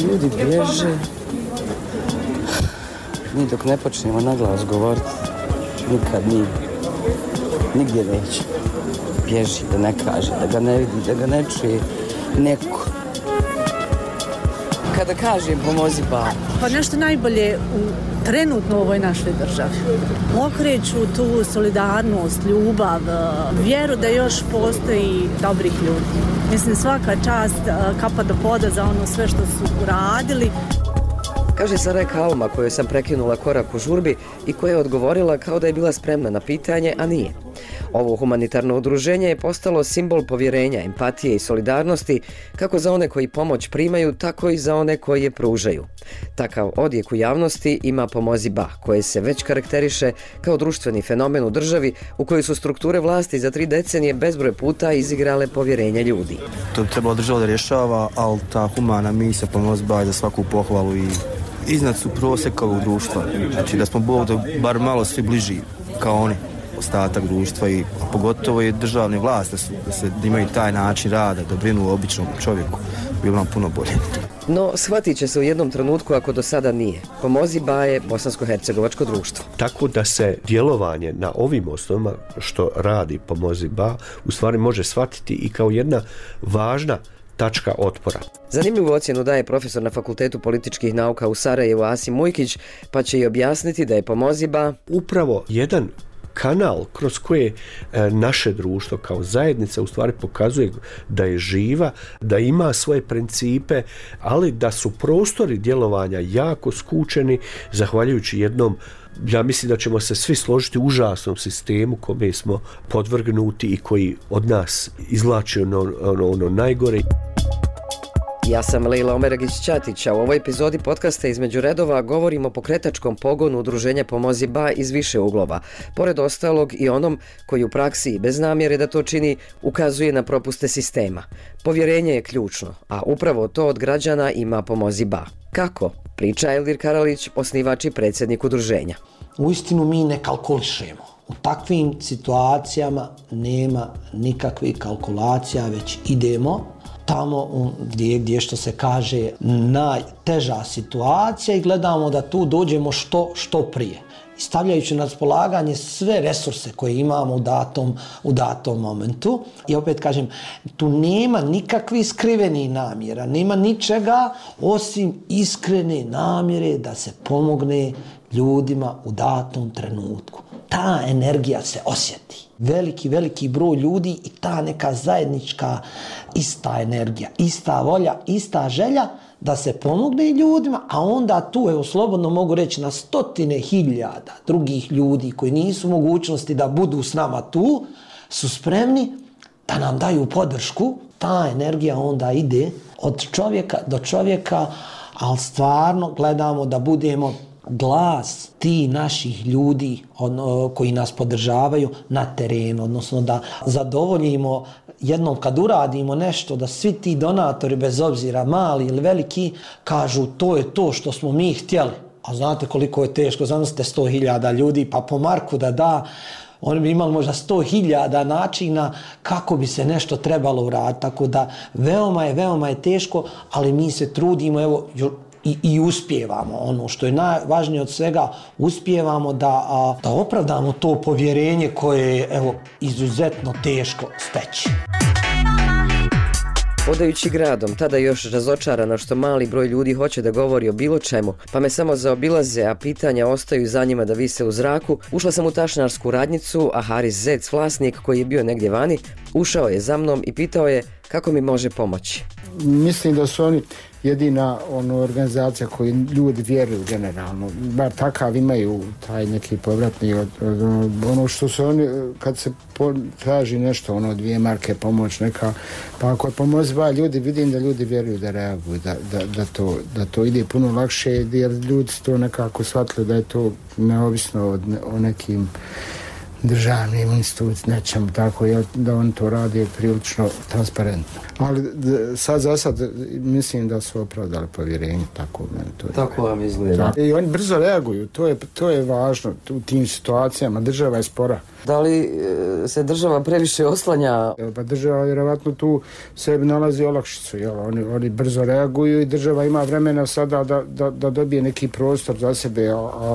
Ljudi bježe. Mi dok ne počnemo naglas govoriti, nikad nigdje neće. Bježi, da ne kaže, da ga ne vidi, da ga ne čuje neko. Kada kažem pomozi ba. Pa nešto najbolje trenutno u ovoj našoj državi. Okreću tu solidarnost, ljubav, vjeru da još postoji dobrih ljudi. Mislim, svaka čast, kapa do poda za ono sve što su uradili. Kaže Sarajka Alma, kojoj sam prekinula korak u žurbi i koja je odgovorila kao da je bila spremna na pitanje, a nije. Ovo humanitarno udruženje je postalo simbol povjerenja, empatije i solidarnosti kako za one koji pomoć primaju, tako i za one koji je pružaju. Takav odjek u javnosti ima Pomozi Ba, koje se već karakteriše kao društveni fenomen u državi u kojoj su strukture vlasti za 3 decenije bezbroj puta izigrale povjerenje ljudi. To bi trebalo država da rješava, ali ta humana misija Pomozi Ba je za svaku pohvalu i iznad su prosjeka ovog društva. Znači da smo Bogu bar malo svi bliži kao oni, ostatak društva i pogotovo i državne vlasti da imaju taj način rada, da brinu o običnom čovjeku, bilo nam puno bolje. No, shvatit će se u jednom trenutku ako do sada nije. Pomozi Ba je bosansko-hercegovačko društvo. Tako da se djelovanje na ovim osnovama što radi Pomozi Ba u stvari može shvatiti i kao jedna važna tačka otpora. Zanimljivu ocjenu daje profesor na Fakultetu političkih nauka u Sarajevu Asim Mujkić, pa će i objasniti da je Pomozi Ba upravo jedan kanal kroz koje naše društvo kao zajednica u stvari pokazuje da je živa, da ima svoje principe, ali da su prostori djelovanja jako skučeni zahvaljujući jednom, ja mislim da ćemo se svi složiti, užasnom sistemu kome smo podvrgnuti i koji od nas izvlači ono najgore. Ja sam Lejla Omeragić-Ćatić, a u ovoj epizodi podcasta Između redova govorimo o pokretačkom pogonu udruženja Pomozi Ba iz više uglova. Pored ostalog i onom koji u praksi i bez namjere da to čini ukazuje na propuste sistema. Povjerenje je ključno, a upravo to od građana ima Pomozi Ba. Kako? Priča Elvir Karalić, osnivač i predsjednik udruženja. Uistinu mi ne kalkulišemo. U takvim situacijama nema nikakvih kalkulacija, već idemo tamo gdje što se kaže najteža situacija i gledamo da tu dođemo što prije. I stavljajući na raspolaganje sve resurse koje imamo u datom momentu. I opet kažem, tu nema nikakvih skrivenih namjera, nema ničega osim iskrene namjere da se pomogne ljudima u datom trenutku. Ta energija se osjeti. Veliki broj ljudi i ta neka zajednička ista energija, ista volja, ista želja da se pomogne ljudima, a onda tu, evo slobodno mogu reći, na 100.000 drugih ljudi koji nisu u mogućnosti da budu s nama tu, su spremni da nam daju podršku. Ta energija onda ide od čovjeka do čovjeka, ali stvarno gledamo da budemo glas ti naših ljudi koji nas podržavaju na terenu, odnosno da zadovoljimo jednom kad uradimo nešto, da svi ti donatori, bez obzira mali ili veliki, kažu to je to što smo mi htjeli. A znate koliko je teško, zamislite 100.000 ljudi, pa po Marku da, oni bi imali možda 100.000 načina kako bi se nešto trebalo uraditi. Tako da veoma je teško, ali mi se trudimo, evo, i uspijevamo. Ono što je najvažnije od svega, uspijevamo da opravdamo to povjerenje koje je, evo, izuzetno teško steći. Hodajući gradom, tada još razočarano što mali broj ljudi hoće da govori o bilo čemu, pa me samo zaobilaze, a pitanja ostaju za njima da vise u zraku, ušla sam u tašnarsku radnjicu, a Haris Zec, vlasnik koji je bio negdje vani, ušao je za mnom i pitao je kako mi može pomoći. Mislim da su oni jedina organizacija koji ljudi vjeruju generalno, bar takav imaju taj neki povratni ono što su oni, kad se traži nešto, 2 marke pomoć neka, pa ako je Pomozi Ba, ljudi, vidim da ljudi vjeruju da reaguju, da to ide puno lakše, jer ljudi su to nekako shvatili da je to neovisno o nekim državnim institucijama, nečemu tako, da oni to rade prilično transparentno. Ali sad za sad mislim da su opravdali povjerenje, tako meni to je. Tako vam izgleda. I oni brzo reaguju, to je važno u tim situacijama, država je spora. Da li se država previše oslanja? Pa država vjerovatno tu sebi nalazi olakšicu, oni brzo reaguju i država ima vremena sada da dobije neki prostor za sebe,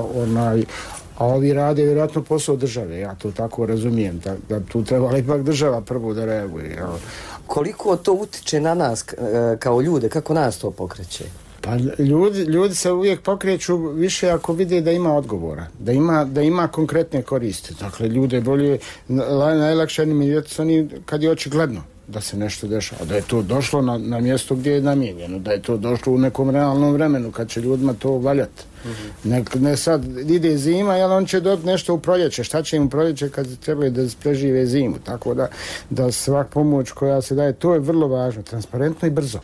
a ovi rade vjerojatno posao države, ja to tako razumijem, da tu trebala ipak država prvo da reaguje. Koliko to utiče na nas kao ljude, kako nas to pokreće? Pa ljudi se uvijek pokreću više ako vide da ima odgovora, da ima konkretne koristi. Dakle, ljude bolje, najlakše animirati su oni kad je očigledno da se nešto dešava, da je to došlo na mjesto gdje je namijenjeno, da je to došlo u nekom realnom vremenu kad će ljudima to valjati. Ne sad ide zima, jel on će dobiti nešto u proljeće, šta će im u proljeće kad trebaju da prežive zimu, tako da svak pomoć koja se daje, to je vrlo važno, transparentno i brzo.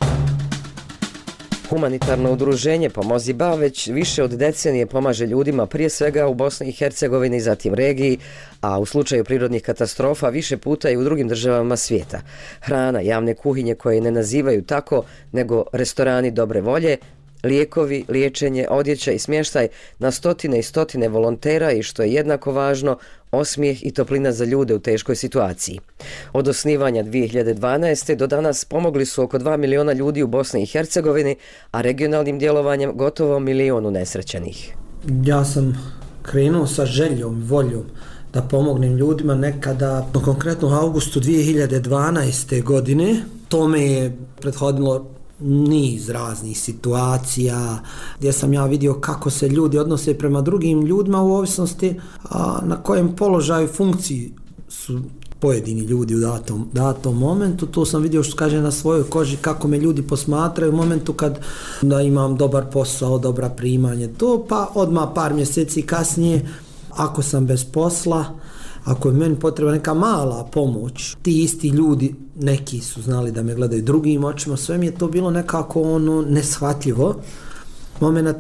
Humanitarno udruženje Pomozi Ba već više od decenije pomaže ljudima prije svega u Bosni i Hercegovini, zatim regiji, a u slučaju prirodnih katastrofa više puta i u drugim državama svijeta. Hrana, javne kuhinje koje ne nazivaju tako, nego restorani dobre volje, lijekovi, liječenje, odjeća i smještaj na stotine i stotine volontera i što je jednako važno, osmijeh i toplina za ljude u teškoj situaciji. Od osnivanja 2012. do danas pomogli su oko 2 miliona ljudi u Bosni i Hercegovini, a regionalnim djelovanjem gotovo 1 milion unesrećenih. Ja sam krenuo sa željom, voljom da pomognem ljudima nekada, konkretno u augustu 2012. godine. Tome je prethodilo niz raznih situacija gdje sam ja vidio kako se ljudi odnose prema drugim ljudima u ovisnosti na kojem položaju funkciji su pojedini ljudi u datom momentu. To sam vidio, što kaže, na svojoj koži kako me ljudi posmatraju u momentu kad da imam dobar posao, dobra primanje, to pa odmah par mjeseci kasnije ako sam bez posla, ako je meni potrebna neka mala pomoć, ti isti ljudi, neki su znali da me gledaju drugim očima, sve mi je to bilo nekako neshvatljivo. Moment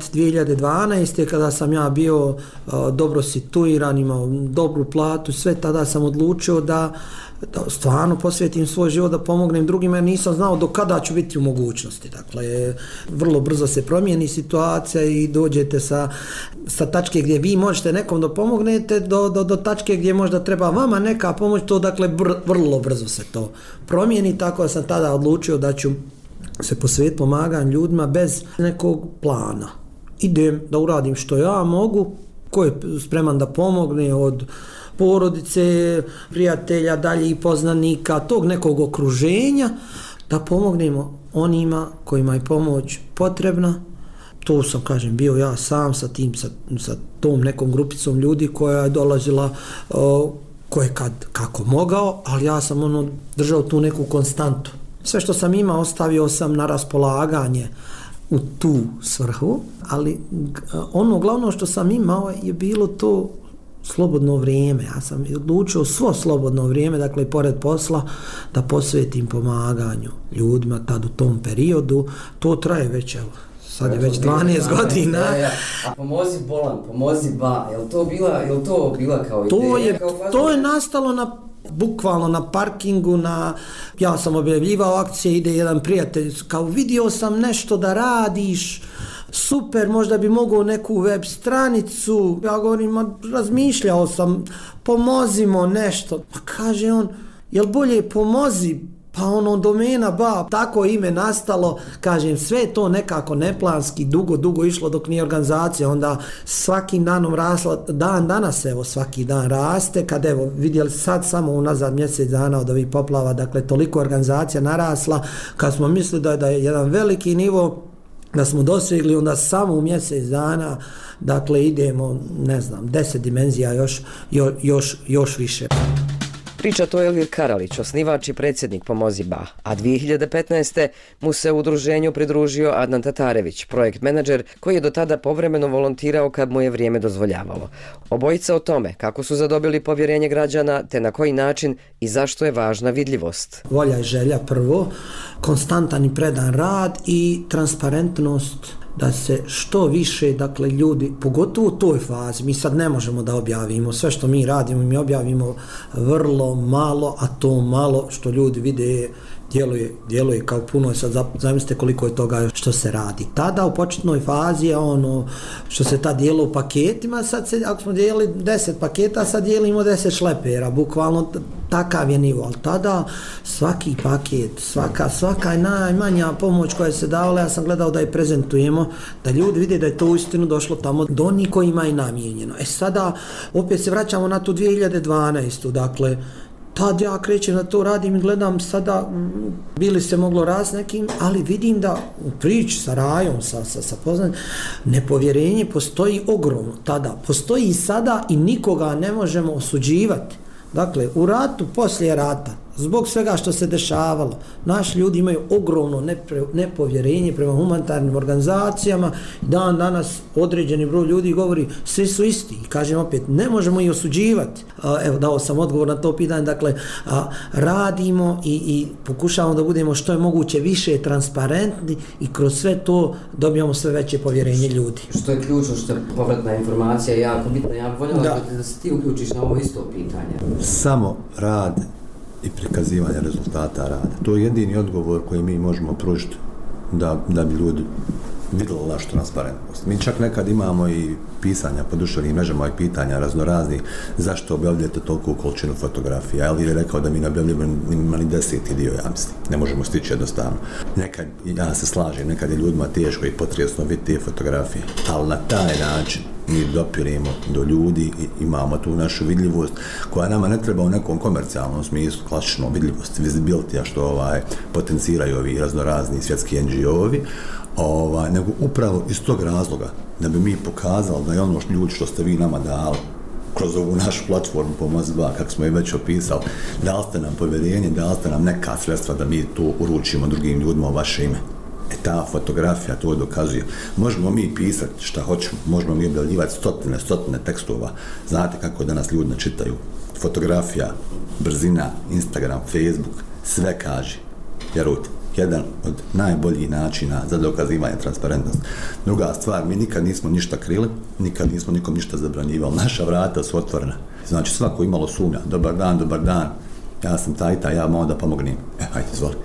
2012. kada sam ja bio dobro situiran, imao dobru platu, sve tada sam odlučio da stvarno posvetim svoj život da pomognem drugima, jer nisam znao do kada ću biti u mogućnosti. Dakle, vrlo brzo se promijeni situacija i dođete sa tačke gdje vi možete nekom da pomognete do tačke gdje možda treba vama neka pomoć, to dakle vrlo brzo se to promijeni, tako da sam tada odlučio da ću se posvetiti pomaganju ljudima bez nekog plana. Idem da uradim što ja mogu, ko je spreman da pomogne od porodice, prijatelja, dalje i poznanika, tog nekog okruženja, da pomognemo onima kojima je pomoć potrebna. To sam, kažem, bio ja sam sa tom nekom grupicom ljudi koja je dolazila ko je kako mogao, ali ja sam držao tu neku konstantu. Sve što sam imao ostavio sam na raspolaganje u tu svrhu, ali ono glavno što sam imao je bilo to slobodno vrijeme. Ja sam odlučio svo slobodno vrijeme, dakle pored posla, da posvetim pomaganju ljudima tad u tom periodu. To traje već, evo, sad je već 12 godina. A Pomozi Bolan, Pomozi Ba, je li to bila kao ideja? To je nastalo bukvalno na parkingu, ja sam objavljivao akcije, ide jedan prijatelj, kao vidio sam nešto da radiš, super, možda bi mogao neku web stranicu. Ja govorim, razmišljao sam, pomozimo nešto. Pa kaže on, jel bolje pomozi, pa domena Ba, tako ime nastalo, kažem, sve to nekako neplanski, dugo išlo dok nije organizacija, onda svakim danom rasla, dan danas evo svaki dan raste, kad evo vidjeli sad samo unazad mjesec dana od ovih poplava, dakle toliko organizacija narasla, kad smo mislili da je jedan veliki nivo, da smo dosegli, onda samo u mjesec dana, dakle idemo, 10 dimenzija još više. Priča to Elvir Karalić, osnivač i predsjednik Pomozi Ba, a 2015. mu se u udruženju pridružio Adnan Tatarević, projekt menadžer koji je do tada povremeno volontirao kad mu je vrijeme dozvoljavalo. Obojica o tome kako su zadobili povjerenje građana, te na koji način i zašto je važna vidljivost. Volja i želja prvo, konstantan i predan rad i transparentnost da se što više, dakle, ljudi, pogotovo u toj fazi, mi sad ne možemo da objavimo sve što mi radimo, mi objavimo vrlo malo, a to malo što ljudi vide djeluje kao puno, sad zamislite koliko je toga što se radi. Tada u početnoj fazi je ono što se ta dijelo u paketima, sad se, ako smo dijelili 10 paketa, sad dijelimo 10 šlepera, bukvalno takav je nivo, ali tada svaki paket, svaka je najmanja pomoć koja se davala, ja sam gledao da je prezentujemo, da ljudi vide da je to uistinu došlo tamo do onih kojima je namijenjeno. Sada opet se vraćamo na tu 2012. Dakle, tad ja krećem da to radim i gledam sada, bili se moglo raz nekim, ali vidim da u priči sa Rajom, sa poznanim, nepovjerenje postoji ogromno tada. Postoji i sada i nikoga ne možemo osuđivati. Dakle, u ratu, poslije rata, zbog svega što se dešavalo, naši ljudi imaju ogromno nepovjerenje prema humanitarnim organizacijama. Danas određeni broj ljudi govori svi su isti. I kažem opet, ne možemo ih osuđivati. Evo, dao sam odgovor na to pitanje. Dakle, radimo i pokušavamo da budemo što je moguće više transparentni i kroz sve to dobijamo sve veće povjerenje ljudi. Što je ključno, što je povratna informacija jako bitna. Ja bih voljela da se ti uključiš na ovo isto pitanje. Samo rad i prikazivanje rezultata rada. To je jedini odgovor koji mi možemo pružiti da bi ljudi vidjeli našu transparentnost. Mi čak nekad imamo i pisanja po društvenim mrežama i pitanja raznoraznih zašto objavljujete toliku količinu fotografija. Ali je rekao da mi ne objavljujemo ni 10. dio, ja mislim. Ne možemo stići jednostavno. Nekad, ja se slažem, nekad je ljudima teško i potresno vidjeti te fotografije, ali na taj način mi dopiremo do ljudi i imamo tu našu vidljivost koja nama ne treba u nekom komercijalnom smislu, klasično vidljivost, visibility, što potenciraju ovi raznorazni svjetski NGO-ovi, nego upravo iz tog razloga da bi mi pokazali da je ono ljudi što ste vi nama dali kroz ovu našu platformu Pomoć 2, kako smo je već opisali, dali ste nam povjerenje, dali ste nam neka sredstva da mi to uručimo drugim ljudima u vaše ime. Ta fotografija to dokazuje. Možemo mi pisati šta hoćemo, možemo mi objavljivati stotine tekstova. Znate kako danas ljudi ne čitaju. Fotografija, brzina, Instagram, Facebook, sve kaže. Vjerujte, jedan od najboljih načina za dokazivanje transparentnosti. Druga stvar, mi nikad nismo ništa krili, nikad nismo nikom ništa zabranjivali. Naša vrata su otvorena. Znači svako imalo sumnja, dobar dan, ja sam taj, ja mogu da pomognem. Hajde, izvoli.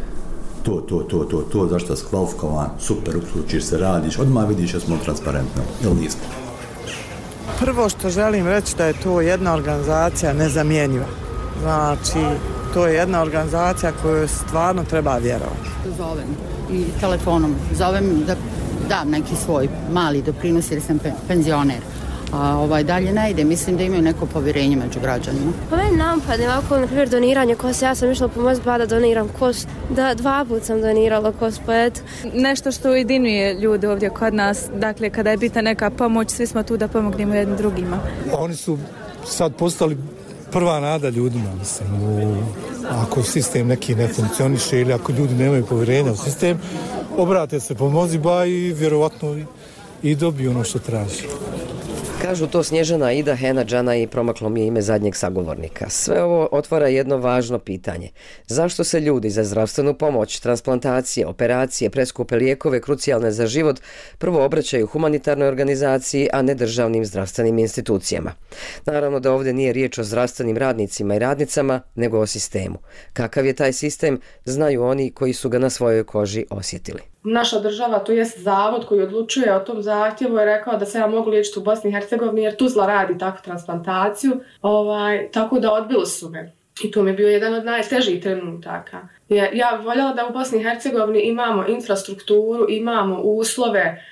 To, zašto si kvalifikovan, super, uključiš se, radiš, odmah vidiš da smo transparentni, ili nismo? Prvo što želim reći da je to jedna organizacija nezamjenjiva. Znači, to je jedna organizacija koju stvarno treba vjerovati. Zovem i telefonom, zovem da dam neki svoj mali doprinos jer sam penzioner. A dalje ne ide, mislim da imaju neko povjerenje među građanima. Ovim napadima, ako na primjer doniranje kost, ja sam išla Pomoć 2 da doniram kost, da 2 puta sam donirala kost, pa eto. Nešto što ujedinjuje ljude ovdje kod nas, dakle kada je bitna neka pomoć, svi smo tu da pomognemo jednim drugima. Oni su sad postali prva nada ljudima, mislim, ako sistem neki ne funkcioniše ili ako ljudi nemaju povjerenja u sistem, obrate se Pomoć 2 i vjerovatno i dobiju ono što traži. Kažu to Snježana, Ida, Hena, Džana i promaklo mi je ime zadnjeg sagovornika. Sve ovo otvara jedno važno pitanje. Zašto se ljudi za zdravstvenu pomoć, transplantacije, operacije, preskupe lijekove krucijalne za život prvo obraćaju humanitarnoj organizaciji, a ne državnim zdravstvenim institucijama? Naravno da ovdje nije riječ o zdravstvenim radnicima i radnicama, nego o sistemu. Kakav je taj sistem, znaju oni koji su ga na svojoj koži osjetili. Naša država, to jest zavod koji odlučuje o tom zahtjevu, je rekao da se ja mogu liječiti u Bosni i Hercegovini jer Tuzla radi takvu transplantaciju, tako da odbilo su me. I to mi je bio jedan od najtežih trenutaka. Ja bih voljela da u Bosni i Hercegovini imamo infrastrukturu, imamo uslove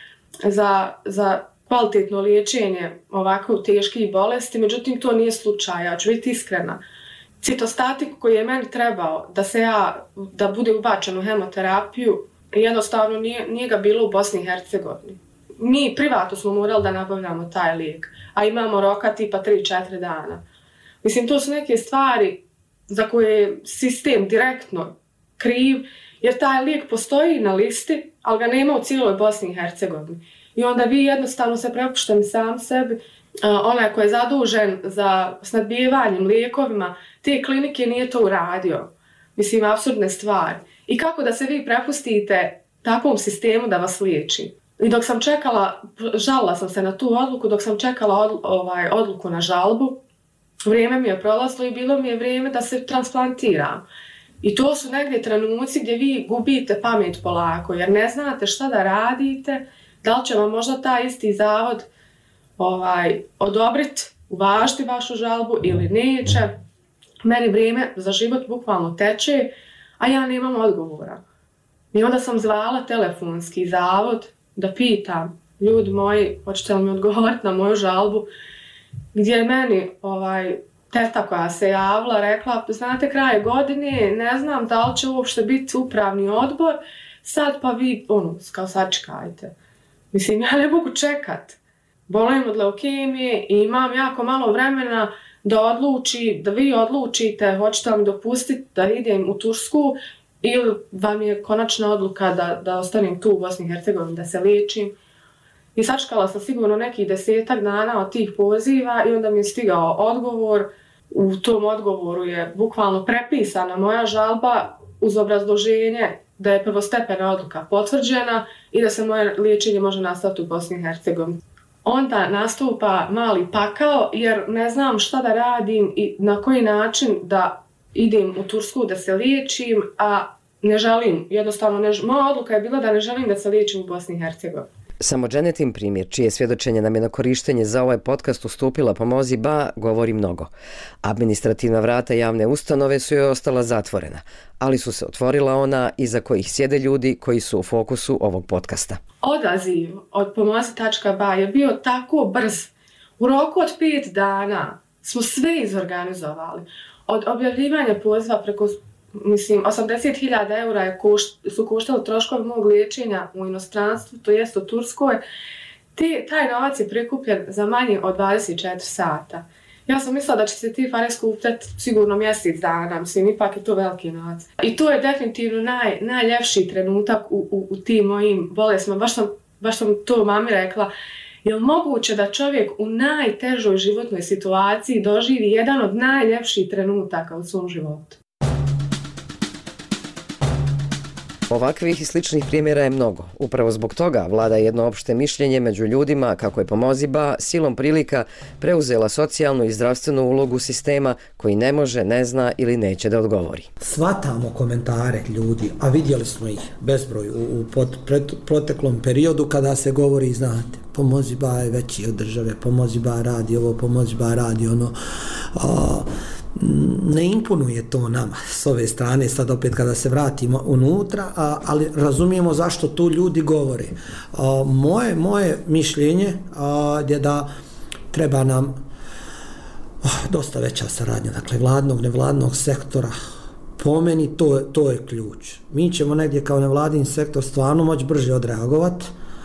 za kvalitetno liječenje ovako teških bolesti, međutim to nije slučaj, ja ću biti iskrena. Citostatik koji je meni trebao da bude ubačen u hemoterapiju, jednostavno nije ga bilo u Bosni i Hercegovini. Mi privatno smo morali da nabavljamo taj lijek, a imamo roka tipa 3-4 dana. Mislim, to su neke stvari za koje je sistem direktno kriv, jer taj lijek postoji na listi, ali ga nema u cijeloj Bosni i Hercegovini. I onda vi jednostavno se prepuštate sam sebi, onaj koji je zadužen za snadbijevanjem lijekovima, te klinike nije to uradio. Mislim, apsurdne stvari. I kako da se vi prepustite takvom sistemu da vas liječi? I dok sam čekala, žalila sam se na tu odluku, dok sam čekala odluku na žalbu, vrijeme mi je prolazilo i bilo mi je vrijeme da se transplantiram. I to su negdje trenuci gdje vi gubite pamet polako, jer ne znate šta da radite, da li će vam možda taj isti zavod odobriti, uvažiti vašu žalbu ili neće. Meni vrijeme za život bukvalno teče, a ja nemam odgovora. I onda sam zvala telefonski zavod da pitam, ljudi moji, hoćete li mi odgovoriti na moju žalbu, gdje je meni teta koja se javila rekla, znate, kraj godine, ne znam da li će uopšte biti upravni odbor, sad pa vi, kao sačekajte. Mislim, ja ne mogu čekat. Bolim od leukemije i imam jako malo vremena da vi odlučite, hoćete li mi dopustiti da idem u Tursku ili vam je konačna odluka da ostanem tu u Bosni i Hercegovini, da se liječim. I sačekala sam sigurno nekih 10 dana od tih poziva i onda mi je stigao odgovor. U tom odgovoru je bukvalno prepisana moja žalba uz obrazloženje da je prvostepena odluka potvrđena i da se moje liječenje može nastaviti u Bosni i Hercegovini. Onda nastupa mali pakao jer ne znam šta da radim i na koji način da idem u Tursku da se liječim, a ne želim, jednostavno moja odluka je bila da ne želim da se liječim u Bosni i Hercegovini. Samo Dženetin primjer, čije svjedočenje nam je na korištenje za ovaj podcast ustupila Pomozi Ba, govori mnogo. Administrativna vrata javne ustanove su joj ostala zatvorena, ali su se otvorila ona iza kojih sjede ljudi koji su u fokusu ovog podcasta. Odaziv od Pomozi.ba je bio tako brz. U roku od 5 dana smo sve izorganizovali. Od objavljivanja poziva preko 80.000 eura su koštali troškovi mog liječenja u inostranstvu, to jest u Turskoj. Taj novac je prikupljen za manje od 24 sata. Ja sam mislila da će se ti pare skupljati sigurno mjesec dana, ipak je to veliki novac. I to je definitivno najljepši trenutak u tim mojim bolestima. Baš sam to mami rekla. Je li moguće da čovjek u najtežoj životnoj situaciji doživi jedan od najljepših trenutaka u svom životu? Ovakvih i sličnih primjera je mnogo. Upravo zbog toga vlada jedno opšte mišljenje među ljudima kako je Pomozi Ba silom prilika preuzela socijalnu i zdravstvenu ulogu sistema koji ne može, ne zna ili neće da odgovori. Svatamo komentare ljudi, a vidjeli smo ih bezbroj u proteklom periodu kada se govori, znate, Pomozi Ba je veći od države, Pomozi Ba radi ovo, Pomozi Ba radi ono. Ne imponuje to nama s ove strane, sad opet kada se vratimo unutra, ali razumijemo zašto tu ljudi govore. Moje mišljenje je da treba nam dosta veća saradnja, dakle vladnog, nevladnog sektora. Po meni to je ključ. Mi ćemo negdje kao nevladin sektor stvarno moći brže odreagovati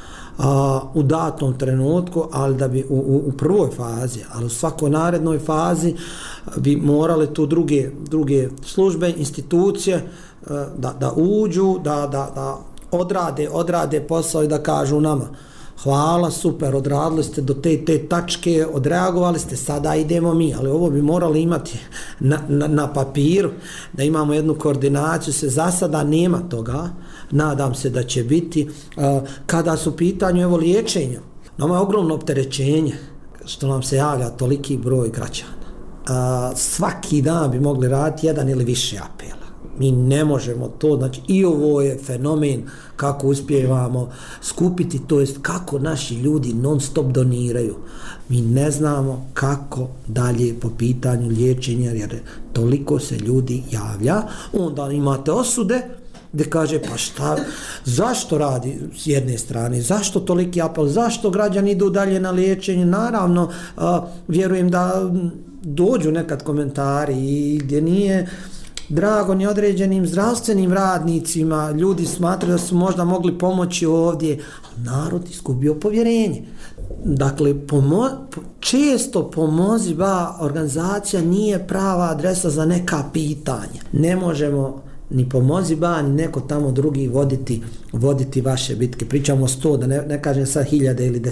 u datom trenutku, ali da bi u prvoj fazi, ali u svakoj narednoj fazi bi morale tu druge službe, institucije da uđu, da odrade posao i da kažu nama hvala, super, odradili ste do te tačke, odreagovali ste, sada idemo mi, ali ovo bi morali imati na papiru, da imamo jednu koordinaciju, se za sada nema toga, nadam se da će biti. Kada su u pitanju evo liječenja, nama je ogromno opterećenje što nam se javlja toliki broj građana. Svaki dan bi mogli raditi jedan ili više apela. Mi ne možemo to, znači i ovo je fenomen kako uspijevamo skupiti, to jest kako naši ljudi non stop doniraju. Mi ne znamo kako dalje po pitanju liječenja, jer toliko se ljudi javlja. Onda imate osude gdje kaže pa šta, zašto radi s jedne strane, zašto toliki apel, zašto građani idu dalje na liječenje. Naravno, vjerujem da dođu nekad komentari i gdje nije drago ni određenim zdravstvenim radnicima, ljudi smatraju da su možda mogli pomoći ovdje, narod izgubio povjerenje. Dakle, često Pomozi Ba organizacija nije prava adresa za neka pitanja. Ne možemo ni Pomozi Ba, ni neko tamo drugi voditi vaše bitke. Pričamo o 100, da ne kažem sad 1000 ili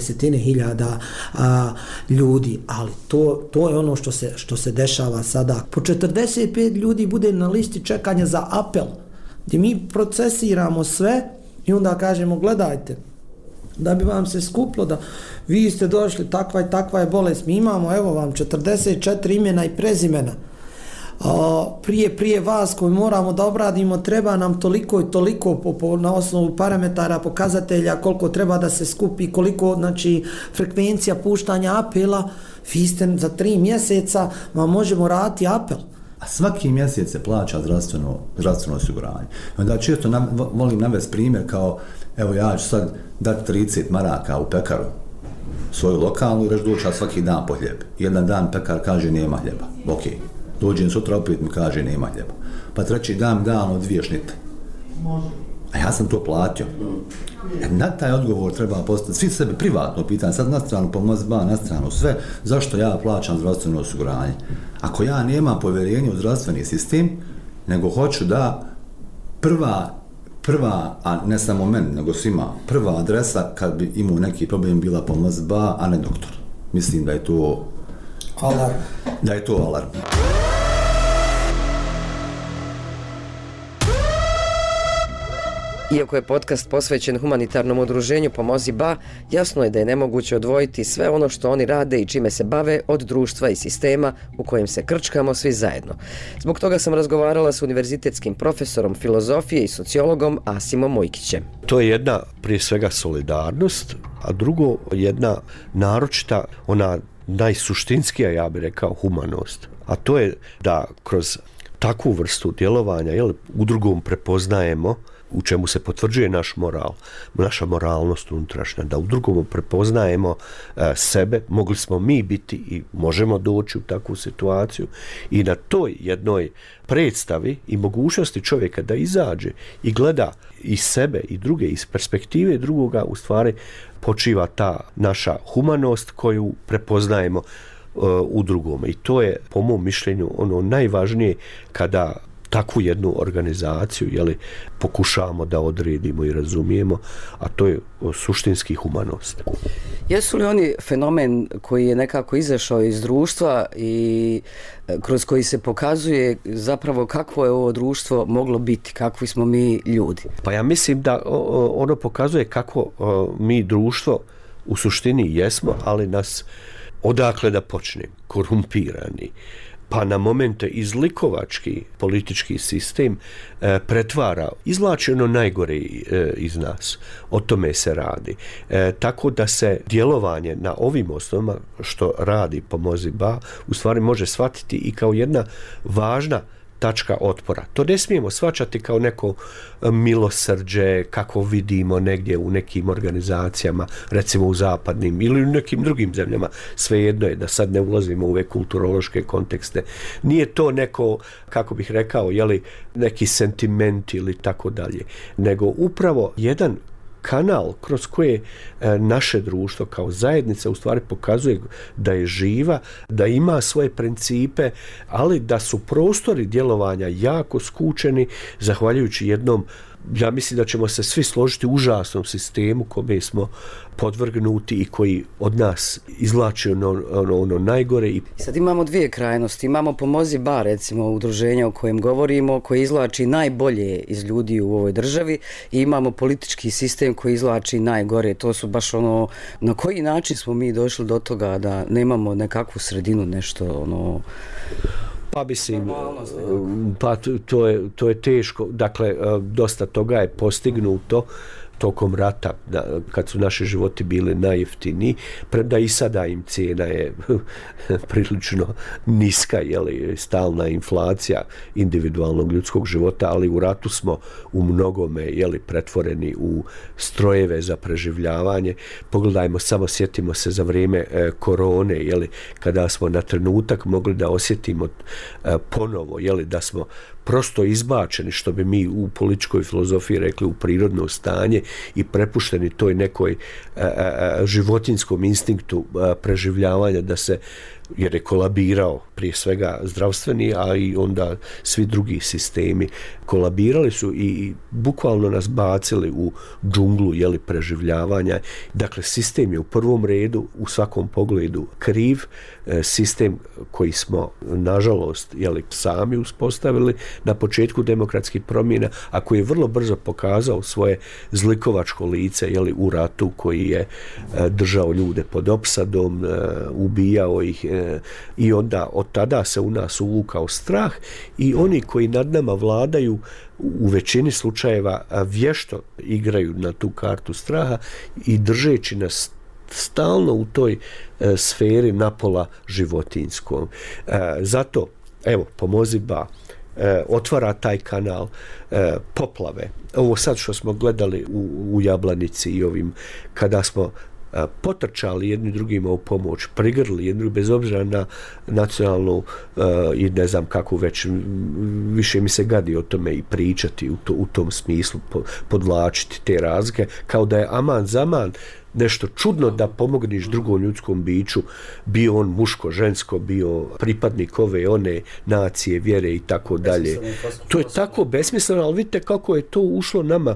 10.000 ljudi, ali to je ono što se dešava sada. Po 45 ljudi bude na listi čekanja za apel, gdje mi procesiramo sve i onda kažemo gledajte, da bi vam se skuplo da vi ste došli, takva je bolest, mi imamo, evo vam 44 imena i prezimena. Prije vas koji moramo da obradimo treba nam toliko i toliko na osnovu parametara, pokazatelja, koliko treba da se skupi, koliko znači frekvencija puštanja apela. Vi ste za 3 mjeseca vam možemo raditi apel. A svaki mjesec se plaća zdravstveno osiguranje. Onda često volim navesti primjer kao, evo ja ću sad dati 30 maraka u pekaru svoju lokalnu i reći doća svaki dan po hljeb. Jedan dan pekar kaže nema hljeba. Ok. Dođem sutra opet mi kaže nema hljeba. Pa treći dan 2 šnite. A ja sam to platio. Na taj odgovor treba postati svi sebi privatno pitanje. Sad na stranu pomoć ba, na stranu sve. Zašto ja plaćam zdravstveno osiguranje? Ako ja nemam povjerenje u zdravstveni sistem, nego hoću da prva, a ne samo meni, nego svima, prva adresa kad bi imao neki problem bila pomoć ba, a ne doktor. Mislim da je to alarm. Da je to alarm. Iako je podcast posvećen humanitarnom udruženju Pomozi Ba, jasno je da je nemoguće odvojiti sve ono što oni rade i čime se bave od društva i sistema u kojem se krčkamo svi zajedno. Zbog toga sam razgovarala s univerzitetskim profesorom filozofije i sociologom Asimom Mojkićem. To je jedna, prije svega, solidarnost, a drugo, jedna naročita, ona najsuštinskija, ja bih rekao, humanost. A to je da kroz takvu vrstu djelovanja u drugom prepoznajemo, u čemu se potvrđuje naš moral, naša moralnost unutrašnja, da u drugom prepoznajemo sebe, mogli smo mi biti i možemo doći u takvu situaciju i na toj jednoj predstavi i mogućnosti čovjeka da izađe i gleda i sebe i druge iz perspektive drugoga, u stvari počiva ta naša humanost koju prepoznajemo u drugome. I to je, po mom mišljenju, ono najvažnije kada takvu jednu organizaciju pokušavamo da odredimo i razumijemo, a to je suštinski humanost. Jesu li oni fenomen koji je nekako izašao iz društva i kroz koji se pokazuje zapravo kakvo je ovo društvo moglo biti, kakvi smo mi ljudi? Pa ja mislim da ono pokazuje kako mi društvo u suštini jesmo, ali nas odakle da počne, korumpirani, pa na momente izlikovački politički sistem pretvara, izvlači ono najgore iz nas. O tome se radi. Tako da se djelovanje na ovim osnovama što radi Pomozi Ba u stvari može shvatiti i kao jedna važna tačka otpora. To ne smijemo shvaćati kao neko milosrđe kako vidimo negdje u nekim organizacijama, recimo u zapadnim ili u nekim drugim zemljama. Svejedno je da sad ne ulazimo u ove kulturološke kontekste. Nije to neko, kako bih rekao, neki sentiment ili tako dalje, nego upravo jedan kanal kroz koje naše društvo kao zajednica u stvari pokazuje da je živa, da ima svoje principe, ali da su prostori djelovanja jako skučeni zahvaljujući jednom, ja mislim da ćemo se svi složiti, užasnom sistemu kome smo podvrgnuti i koji od nas izvlači ono najgore. I sad imamo dvije krajnosti. Imamo Pomozi Ba, recimo udruženja o kojem govorimo, koje izvlači najbolje iz ljudi u ovoj državi, i imamo politički sistem koji izvlači najgore. To su baš na koji način smo mi došli do toga da nemamo nekakvu sredinu, nešto Pa mislim, to je teško. Dakle, dosta toga je postignuto tokom rata, kad su naši životi bili najjeftiniji, premda i sada im cijena je prilično niska, stalna inflacija individualnog ljudskog života, ali u ratu smo u mnogome pretvoreni u strojeve za preživljavanje. Pogledajmo, samo sjetimo se za vrijeme korone, kada smo na trenutak mogli da osjetimo ponovo, da smo prosto izbačeni, što bi mi u političkoj filozofiji rekli, u prirodno stanje i prepušteni toj nekoj životinskom instinktu preživljavanja, da se jer je kolabirao prije svega zdravstveni, a i onda svi drugi sistemi kolabirali su i bukvalno nas bacili u džunglu preživljavanja. Dakle, sistem je u prvom redu u svakom pogledu kriv, sistem koji smo nažalost sami uspostavili na početku demokratskih promjena, a koji je vrlo brzo pokazao svoje zlikovačko lice u ratu koji je držao ljude pod opsadom, ubijao ih i onda od tada se u nas uvukao strah i oni koji nad nama vladaju u većini slučajeva vješto igraju na tu kartu straha i držeći nas stalno u toj sferi napola životinjskom. Zato, evo, Pomozi Ba otvara taj kanal, poplave. Ovo sad što smo gledali u Jablanici i ovim, kada smo potrčali jedni drugima u pomoć, prigrli jedni bez obzira na nacionalnu i ne znam kako već, više mi se gadi o tome i pričati u tom smislu, podvlačiti te razlike, kao da je aman zaman nešto čudno da pomogneš drugom ljudskom biću, bio on muško, žensko, bio pripadnik ove, one nacije, vjere i tako dalje. To je tako besmisleno, ali vidite kako je to ušlo nama,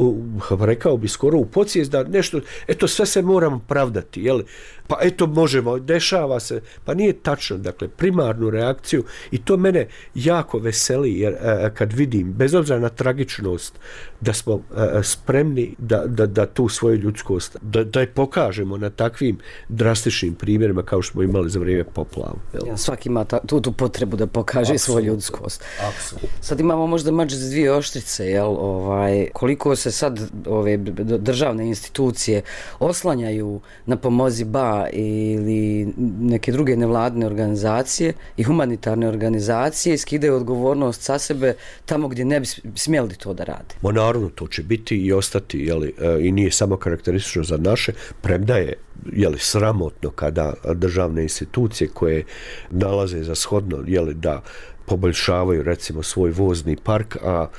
rekao bi skoro u podsvijest da nešto, eto sve se moramo pravdati, jel? Pa eto možemo, dešava se, pa nije tačno, dakle primarnu reakciju i to mene jako veseli jer kad vidim, bez obzira na tragičnost, da smo spremni da tu svoju ljudskost, da je pokažemo na takvim drastičnim primjerima kao što smo imali za vrijeme poplava. Svaki ima tu potrebu da pokaže svoju ljudskost. Apsolutno. Sad imamo možda mač za dvije oštrice, jel? Koliko se sad ove državne institucije oslanjaju na Pomozi Ba ili neke druge nevladine organizacije i humanitarne organizacije, skidaju odgovornost sa sebe tamo gdje ne bi smjeli to da rade. Naravno, to će biti i ostati, i nije samo karakteristično za naše, premda je sramotno kada državne institucije koje nalaze za shodno da poboljšavaju recimo svoj vozni park,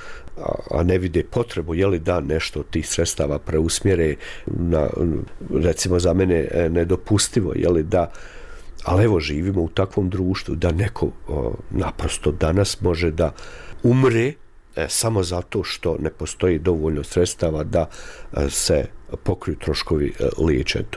a ne vide potrebu da nešto od tih sredstava preusmjere na, recimo za mene nedopustivo, da, ali evo živimo u takvom društvu da neko naprosto danas može da umre samo zato što ne postoji dovoljno sredstava da se pokriju troškovi liječenja.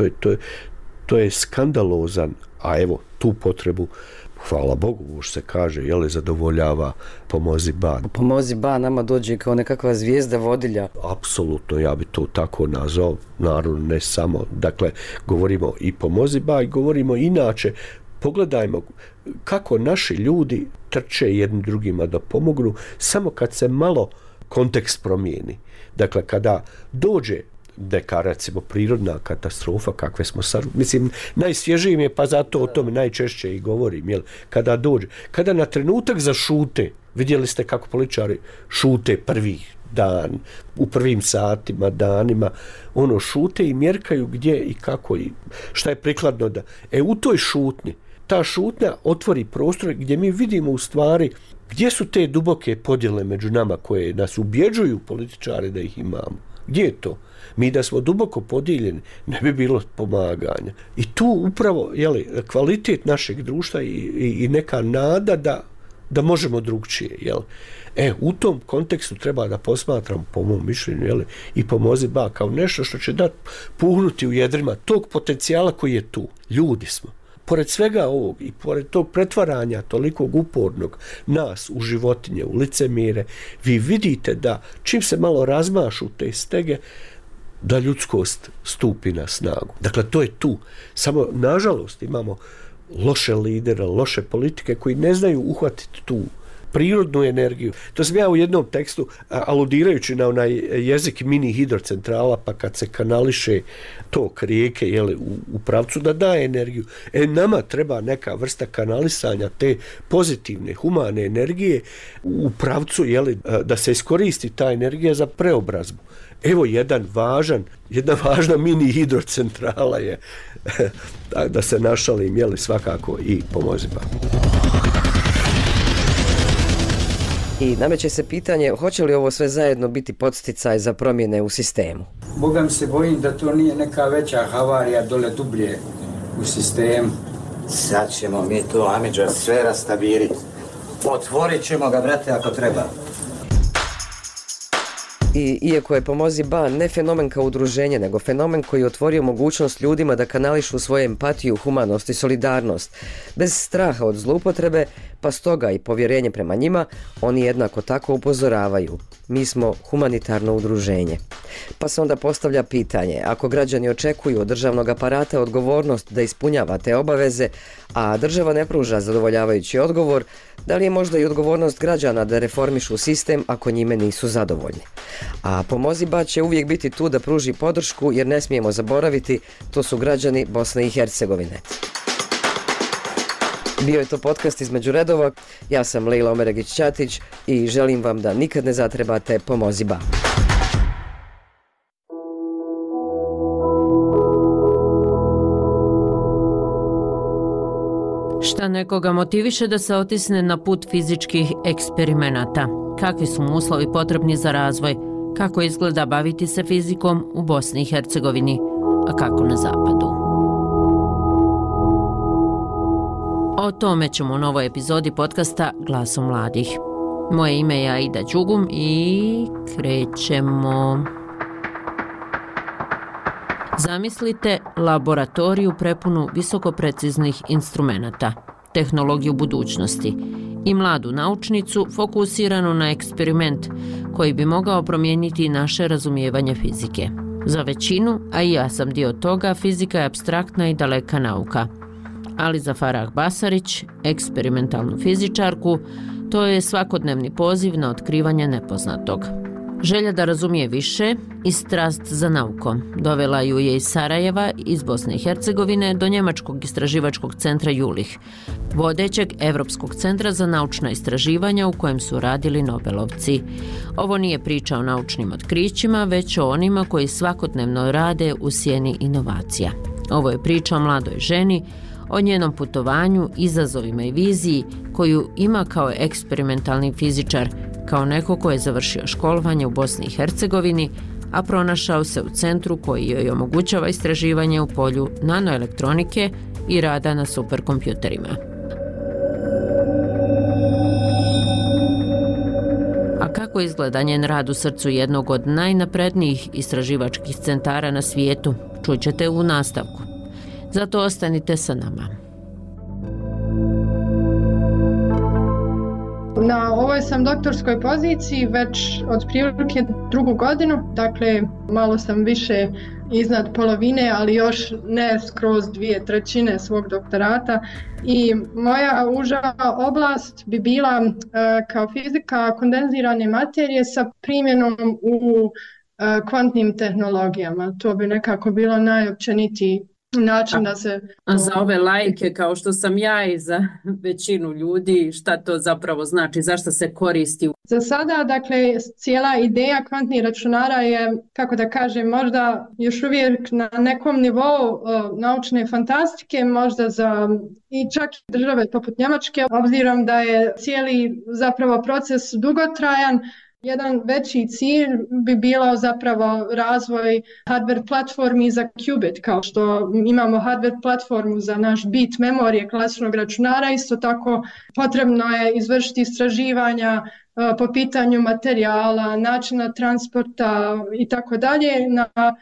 To je skandalozan, a evo tu potrebu, hvala Bogu, už se kaže, zadovoljava Pomozi Ba. Pomozi Ba nama dođe kao nekakva zvijezda vodilja. Apsolutno, ja bi to tako nazvao, naravno ne samo. Dakle, govorimo i Pomozi Ba i govorimo inače. Pogledajmo kako naši ljudi trče jednim drugima da pomognu samo kad se malo kontekst promijeni. Dakle, kada dođe neka, recimo, prirodna katastrofa, kakve smo sad, mislim, najsvježiji mi je, pa zato o tome najčešće i govorim, kada dođe, kada na trenutak zašute, vidjeli ste kako političari šute prvih dan, u prvim satima, danima, šute i mjerkaju gdje i kako i šta je prikladno da. U toj šutnji, ta šutnja otvori prostor gdje mi vidimo u stvari gdje su te duboke podjele među nama koje nas ubjeđuju političari da ih imamo. Gdje je to? Mi da smo duboko podijeljeni, ne bi bilo pomaganja. I tu upravo kvalitet našeg društva i neka nada da možemo drugčije. U tom kontekstu treba da posmatram, po mom mišljenju, i Pomozi Ba kao nešto što će dati puhnuti u jedrima tog potencijala koji je tu. Ljudi smo. Pored svega ovog i pored tog pretvaranja tolikog upornog nas u životinje, u licemire, vi vidite da čim se malo razmašu te stege, da ljudskost stupi na snagu. Dakle, to je tu. Samo, nažalost, imamo loše lidere, loše politike koji ne znaju uhvatiti tu prirodnu energiju. To sam ja u jednom tekstu, aludirajući na onaj jezik mini hidrocentrala, pa kad se kanališe tok rijeke u pravcu da daje energiju. Nama treba neka vrsta kanalisanja te pozitivne, humane energije u pravcu da se iskoristi ta energija za preobrazbu. Evo jedna važna mini hidrocentrala je da se našalim, svakako i Pomozi Ba. I nameće se pitanje, hoće li ovo sve zajedno biti podsticaj za promjene u sistemu? Boga mi se bojim da to nije neka veća havarija dole dublje u sistemu. Sad ćemo mi to, Amidža, sve rastabiriti. Otvorit ćemo ga, brate, ako treba. I iako je Pomozi Ba ne fenomen kao udruženje, nego fenomen koji je otvorio mogućnost ljudima da kanališu svoju empatiju, humanost i solidarnost, bez straha od zloupotrebe, pa stoga i povjerenje prema njima, oni jednako tako upozoravaju. Mi smo humanitarno udruženje. Pa se onda postavlja pitanje, ako građani očekuju od državnog aparata odgovornost da ispunjava te obaveze, a država ne pruža zadovoljavajući odgovor, da li je možda i odgovornost građana da reformišu sistem ako njime nisu zadovoljni? A Pomozi Ba će uvijek biti tu da pruži podršku, jer ne smijemo zaboraviti, to su građani Bosne i Hercegovine. Bio je to podcast Između redova, ja sam Lejla Omeregić-Ćatić i želim vam da nikad ne zatrebate Pomozi Ba. Šta nekoga motiviše da se otisne na put fizičkih eksperimenata? Kakvi su mu uslovi potrebni za razvoj? Kako izgleda baviti se fizikom u Bosni i Hercegovini, a kako na zapadu? O tome ćemo u novoj epizodi podcasta Glasom mladih. Moje ime je Aida Đugum i krećemo. Zamislite laboratoriju prepunu visokopreciznih instrumenata, tehnologiju budućnosti i mladu naučnicu fokusiranu na eksperiment koji bi mogao promijeniti naše razumijevanje fizike. Za većinu, a i ja sam dio toga, fizika je apstraktna i daleka nauka. Ali za Farah Basarić, eksperimentalnu fizičarku, to je svakodnevni poziv na otkrivanje nepoznatog. Želja da razumije više i strast za naukom dovela ju je iz Sarajeva, iz Bosne i Hercegovine, do njemačkog istraživačkog centra Jülich, vodećeg Evropskog centra za naučna istraživanja u kojem su radili Nobelovci. Ovo nije priča o naučnim otkrićima, već o onima koji svakodnevno rade u sjeni inovacija. Ovo je priča o mladoj ženi, o njenom putovanju, izazovima i viziji koju ima kao eksperimentalni fizičar, kao neko ko je završio školovanje u Bosni i Hercegovini, a pronašao se u centru koji joj omogućava istraživanje u polju nanoelektronike i rada na superkompjuterima. A kako izgleda njen rad u srcu jednog od najnaprednijih istraživačkih centara na svijetu, čućete u nastavku. Zato ostanite sa nama. Na ovoj sam doktorskoj poziciji već otprilike 2. godinu, dakle malo sam više iznad polovine, ali još ne skroz 2/3 svog doktorata. I moja uža oblast bi bila kao fizika kondenzirane materije sa primjenom u kvantnim tehnologijama. To bi nekako bilo najopćenitiji način da se... A za ove laike kao što sam ja i za većinu ljudi, šta to zapravo znači, zašto se koristi? Za sada, dakle, cijela ideja kvantnih računara je, kako da kažem, možda još uvijek na nekom nivou naučne fantastike, možda za i čak i države poput Njemačke, obzirom da je cijeli zapravo proces dugotrajan. Jedan veći cilj bi bilo zapravo razvoj hardware platformi za qubit, kao što imamo hardware platformu za naš bit memorije klasičnog računara, isto tako potrebno je izvršiti istraživanja po pitanju materijala, načina transporta i tako dalje na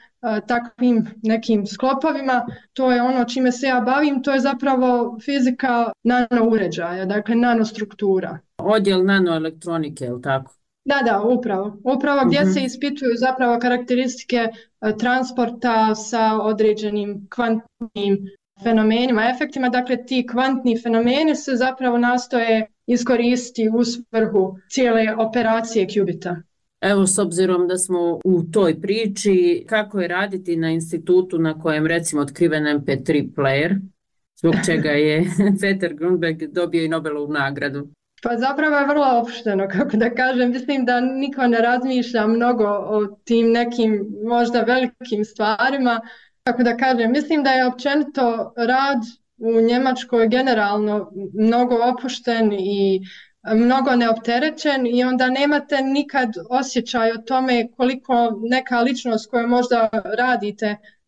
takvim nekim sklopovima. To je ono čime se ja bavim, to je zapravo fizika nanouređaja, dakle nanostruktura. Odjel nanoelektronike, je li tako? Da, upravo gdje se ispituju zapravo karakteristike transporta sa određenim kvantnim fenomenima, efektima. Dakle, ti kvantni fenomeni se zapravo nastoje iskoristiti u svrhu cijele operacije qubita. Evo, s obzirom da smo u toj priči, kako je raditi na institutu na kojem recimo otkriven MP3 player, zbog čega je Peter Grunberg dobio i Nobelovu nagradu? Pa zapravo je vrlo opušteno, kako da kažem. Mislim da niko ne razmišlja mnogo o tim nekim možda velikim stvarima. Kako da kažem, mislim da je općenito rad u Njemačkoj generalno mnogo opušten i mnogo neopterećen i onda nemate nikad osjećaj o tome koliko neka ličnost koju možda radite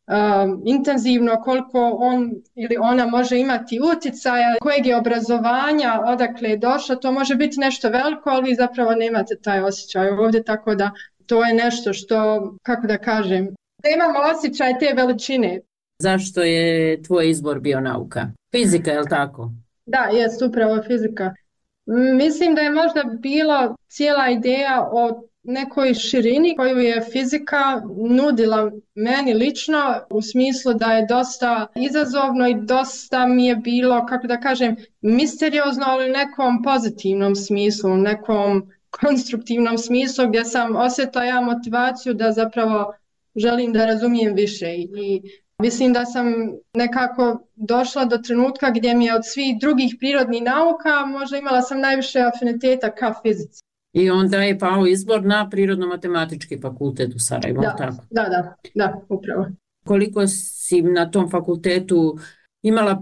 intenzivno, koliko on ili ona može imati utjecaja, kojeg je obrazovanja, odakle je došla, to može biti nešto veliko, ali vi zapravo nemate taj osjećaj ovdje, tako da to je nešto što, kako da kažem, da imamo osjećaj te veličine. Zašto je tvoj izbor bio nauka? Fizika, je li tako? Da, jest upravo fizika. Mislim da je možda bila cijela ideja o nekoj širini koju je fizika nudila meni lično, u smislu da je dosta izazovno i dosta mi je bilo, kako da kažem, misteriozno, ali u nekom pozitivnom smislu, u nekom konstruktivnom smislu gdje sam osjetila motivaciju da zapravo želim da razumijem više i mislim da sam nekako došla do trenutka gdje mi je od svih drugih prirodnih nauka možda imala sam najviše afiniteta ka fizici. I onda je pao izbor na Prirodno-matematički fakultet u Sarajevu, tako? Da, upravo. Koliko si na tom fakultetu imala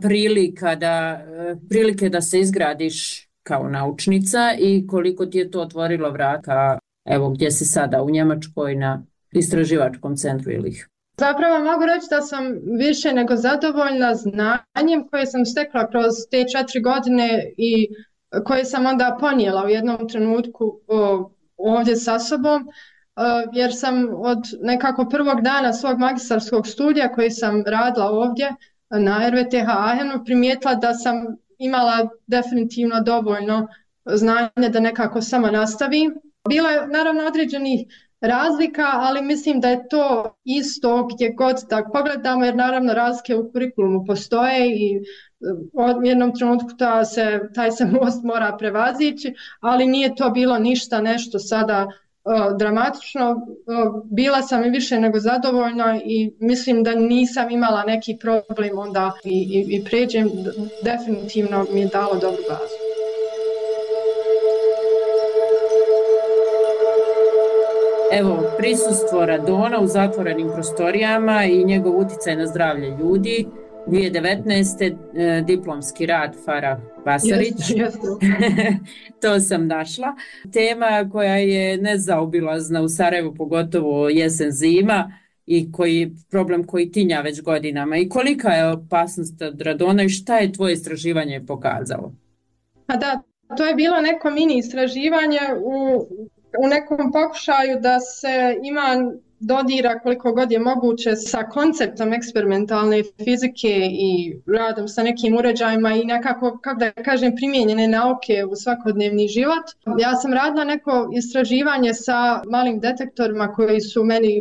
prilike da se izgradiš kao naučnica i koliko ti je to otvorilo vrata, evo gdje si sada u Njemačkoj na istraživačkom centru ili? Zapravo mogu reći da sam više nego zadovoljna znanjem koje sam stekla kroz te 4 godine i koje sam onda ponijela u jednom trenutku ovdje sa sobom, jer sam od nekako prvog dana svog magistarskog studija koji sam radila ovdje na RVTH Aachenu primijetila da sam imala definitivno dovoljno znanja da nekako sama nastavim. Bilo je naravno određenih razlika, ali mislim da je to isto gdje god da pogledamo, jer naravno razlike u kurikulumu postoje i u jednom trenutku taj se most mora prevazići, ali nije to bilo nešto sada dramatično. Bila sam i više nego zadovoljna i mislim da nisam imala neki problem onda i pređem, definitivno mi je dalo dobru bazu. Evo, prisustvo radona u zatvorenim prostorijama i njegov utjecaj na zdravlje ljudi. 2019. Diplomski rad Farah Basarić. To sam našla. Tema koja je nezaobilazna u Sarajevu, pogotovo jesen zima i problem koji tinja već godinama. I kolika je opasnost od radona i šta je tvoje istraživanje pokazalo? Pa da, to je bilo neko mini istraživanje u nekom pokušaju da se ima dodira koliko god je moguće sa konceptom eksperimentalne fizike i radom sa nekim uređajima i nekako, kako da kažem, primijenjene nauke u svakodnevni život. Ja sam radila neko istraživanje sa malim detektorima koji su meni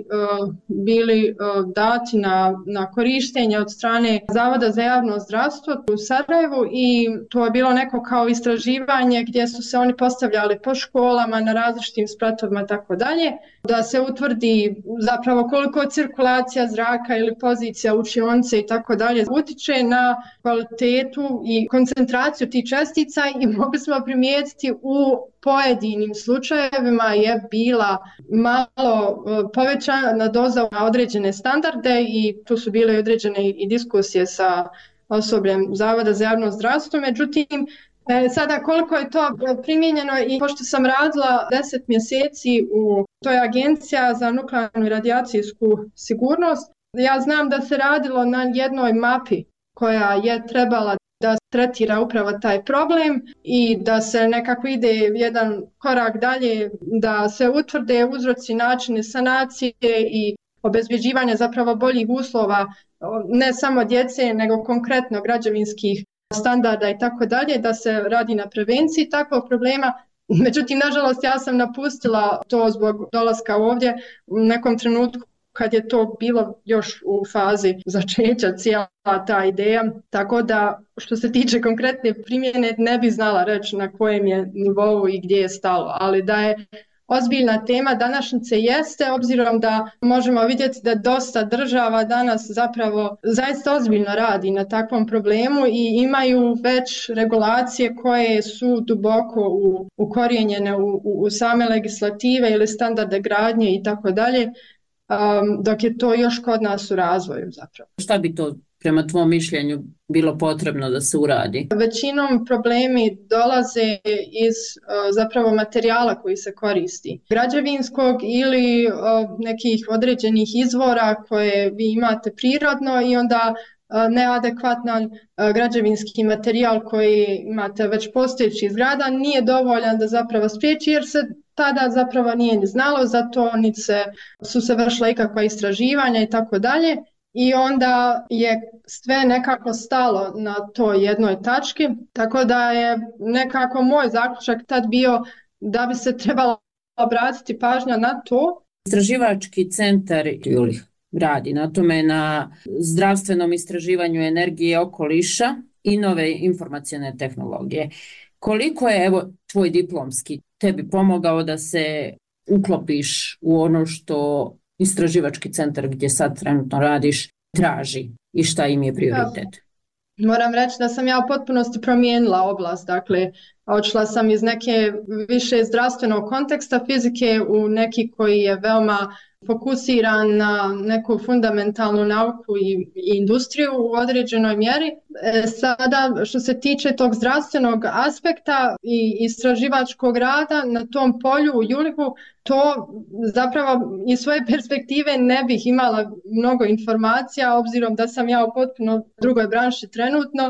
bili dati na korištenje od strane Zavoda za javno zdravstvo u Sarajevu i to je bilo neko kao istraživanje gdje su se oni postavljali po školama na različitim spratovima tako dalje, da se utvrdi zapravo koliko cirkulacija zraka ili pozicija učionice i tako dalje utiče na kvalitetu i koncentraciju tih čestica i mogli smo primijetiti u pojedinim slučajevima je bila malo povećana doza na određene standarde i tu su bile određene i diskusije sa osobljem Zavoda za javno zdravstvo, međutim sada koliko je to primijenjeno i pošto sam radila 10 mjeseci to je Agencija za nuklearnu i radijacijsku sigurnost, ja znam da se radilo na jednoj mapi koja je trebala da tretira upravo taj problem i da se nekako ide jedan korak dalje, da se utvrde uzroci, načini sanacije i obezbjeđivanja zapravo boljih uslova ne samo djece nego konkretno građevinskih standarda i tako dalje, da se radi na prevenciji takvog problema. Međutim, nažalost, ja sam napustila to zbog dolaska ovdje u nekom trenutku kad je to bilo još u fazi začeća cijela ta ideja, tako da što se tiče konkretne primjene ne bi znala reći na kojem je nivou i gdje je stalo, ali da je ozbiljna tema današnjice jeste, obzirom da možemo vidjeti da dosta država danas zapravo zaista ozbiljno radi na takvom problemu i imaju već regulacije koje su duboko ukorijenjene u same legislative ili standarde gradnje i tako dalje, dok je to još kod nas u razvoju zapravo. Šta bi to prema tvom mišljenju bilo potrebno da se uradi? Većinom problemi dolaze iz zapravo materijala koji se koristi. Građevinskog ili nekih određenih izvora koje vi imate prirodno i onda neadekvatan građevinski materijal koji imate već postojeći zgrada nije dovoljan da zapravo spriječi, jer se tada zapravo nije ni znalo za to, niti su se vršila ikakva istraživanja i tako dalje. I onda je sve nekako stalo na toj jednoj tački, tako da je nekako moj zaključak tad bio da bi se trebalo obratiti pažnja na to. Istraživački centar Julih radi na tome, na zdravstvenom istraživanju energije, okoliša i nove informacione tehnologije. Koliko je, evo, tvoj diplomski tebi pomogao da se uklopiš u ono što istraživački centar gdje sad trenutno radiš traži i šta im je prioritet? Moram reći da sam ja u potpunosti promijenila oblast, dakle odšla sam iz neke više zdravstvenog konteksta fizike u neki koji je veoma fokusiran na neku fundamentalnu nauku i industriju u određenoj mjeri. Sada što se tiče tog zdravstvenog aspekta i istraživačkog rada na tom polju u Julihu, to zapravo iz svoje perspektive ne bih imala mnogo informacija, obzirom da sam ja u potpuno drugoj branši trenutno,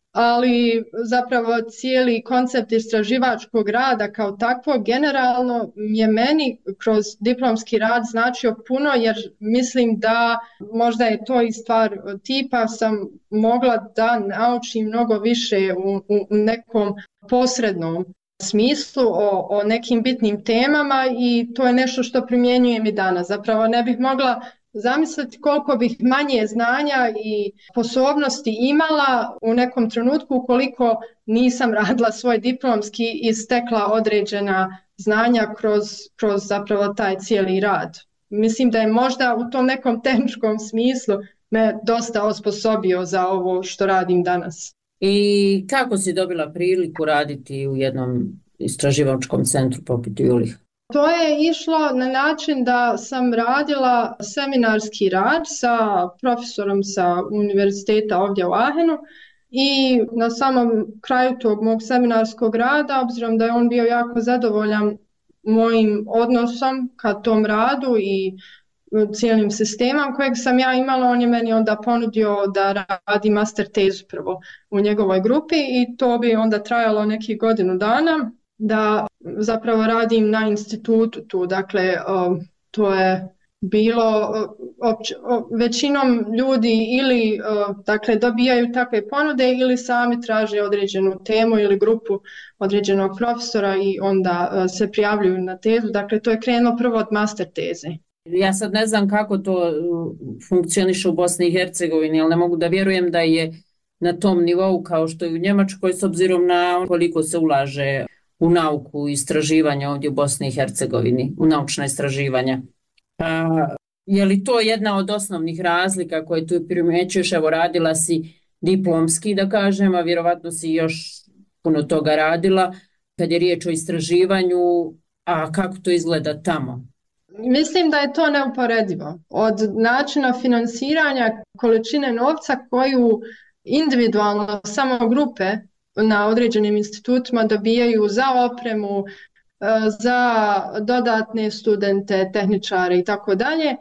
ali zapravo cijeli koncept istraživačkog rada kao takvog generalno je meni kroz diplomski rad značio puno, jer mislim da možda je to i stvar tipa, sam mogla da naučim mnogo više u nekom posrednom smislu o nekim bitnim temama i to je nešto što primjenjujem i danas. Zapravo ne bih mogla zamisliti koliko bih manje znanja i sposobnosti imala u nekom trenutku ukoliko nisam radila svoj diplomski i stekla određena znanja kroz zapravo taj cijeli rad. Mislim da je možda u tom nekom tehničkom smislu me dosta osposobio za ovo što radim danas. I kako si dobila priliku raditi u jednom istraživačkom centru poput Julih? To je išlo na način da sam radila seminarski rad sa profesorom sa univerziteta ovdje u Aachenu i na samom kraju tog mog seminarskog rada, obzirom da je on bio jako zadovoljan mojim odnosom ka tom radu i cijelim sistemom kojeg sam ja imala, on je meni onda ponudio da radi master tezu prvo u njegovoj grupi i to bi onda trajalo nekih godinu dana. Da zapravo radim na institutu tu, dakle to je bilo većinom ljudi ili dakle dobijaju takve ponude ili sami traže određenu temu ili grupu određenog profesora i onda se prijavljuju na tezu, dakle to je krenulo prvo od master teze. Ja sad ne znam kako to funkcioniše u Bosni i Hercegovini, ali ne mogu da vjerujem da je na tom nivou kao što je u Njemačkoj s obzirom na koliko se ulaže u nauku i istraživanja ovdje u Bosni i Hercegovini, u naučna istraživanja. Je li to jedna od osnovnih razlika koje tu primjećuješ? Evo, radila si diplomski, da kažem, a vjerovatno si još puno toga radila kad je riječ o istraživanju, a kako to izgleda tamo? Mislim da je to neuporedivo. Od načina finansiranja, količine novca koju individualno samo grupe na određenim institutima dobijaju za opremu, za dodatne studente, tehničare i tako dalje.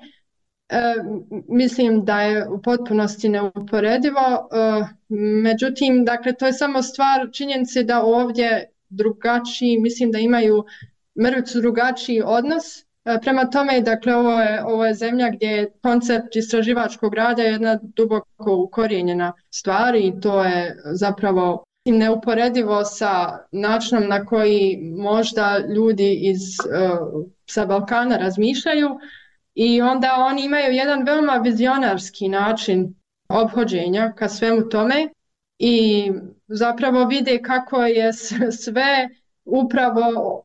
Mislim da je u potpunosti neuporedivo. Međutim, dakle, to je samo stvar činjenice da ovdje drugačiji, mislim da imaju mrvicu drugačiji odnos. Prema tome, dakle, ovo je zemlja gdje je koncept istraživačkog rada jedna duboko ukorijenjena stvar i to je zapravo neuporedivo sa načinom na koji možda ljudi sa Balkana razmišljaju i onda oni imaju jedan veoma vizionarski način ophođenja ka svemu tome i zapravo vide kako je sve upravo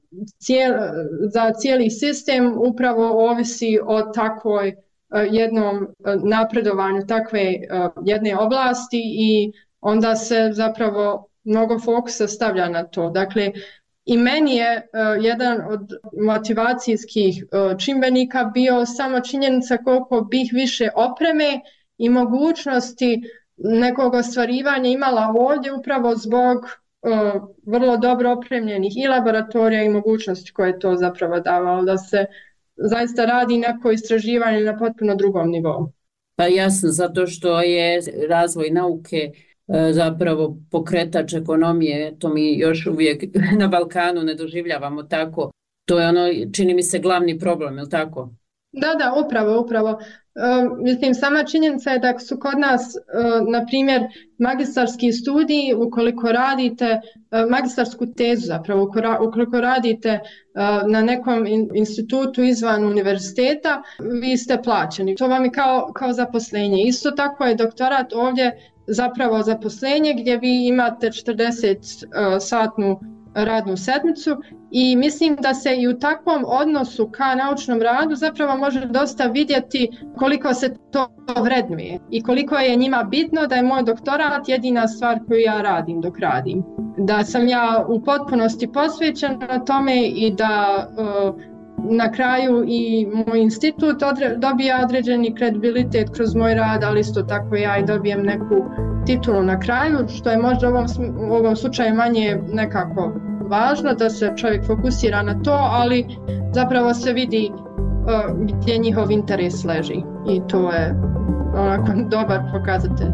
za cijeli sistem upravo ovisi o takvoj jednom napredovanju takve jedne oblasti i onda se zapravo mnogo fokusa stavlja na to. Dakle, i meni je jedan od motivacijskih čimbenika bio samo činjenica koliko bih više opreme i mogućnosti nekog ostvarivanja imala ovdje upravo zbog vrlo dobro opremljenih i laboratorija i mogućnosti koje je to zapravo davalo, da se zaista radi neko istraživanje na potpuno drugom nivou. Pa jasno, zato što je razvoj nauke zapravo pokretač ekonomije, to mi još uvijek na Balkanu ne doživljavamo tako. To je ono, čini mi se, glavni problem, je li tako? Da, upravo. Mislim, sama činjenica je da su kod nas, na primjer, magistarski studiji, ukoliko radite, magistarsku tezu zapravo, ukoliko radite na nekom institutu izvan univerziteta, vi ste plaćeni. To vam je kao zaposlenje. Isto tako je doktorat ovdje zapravo zaposlenje gdje vi imate 40-satnu radnu sedmicu i mislim da se i u takvom odnosu ka naučnom radu zapravo može dosta vidjeti koliko se to vrednuje i koliko je njima bitno da je moj doktorat jedina stvar koju ja radim dok radim. Da sam ja u potpunosti posvećena tome i da na kraju i moj institut dobija određeni kredibilitet kroz moj rad, ali isto tako ja i dobijem neku titulu na kraju, što je možda u ovom slučaju manje nekako važno da se čovjek fokusira na to, ali zapravo se vidi gdje njihov interes leži i to je onako dobar pokazatelj.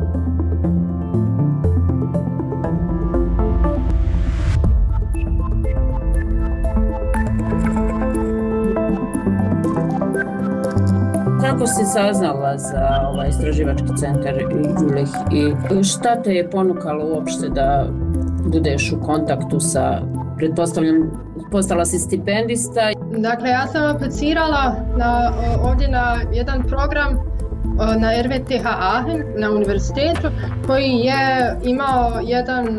Kako si saznala za ovaj istraživački centar Jüllich i šta te je ponukalo uopšte da budeš u kontaktu sa, pretpostavljam, postala si stipendista? Dakle, ja sam aplicirala ovdje na jedan program na RWTH Aachen na univerzitetu koji je imao jedan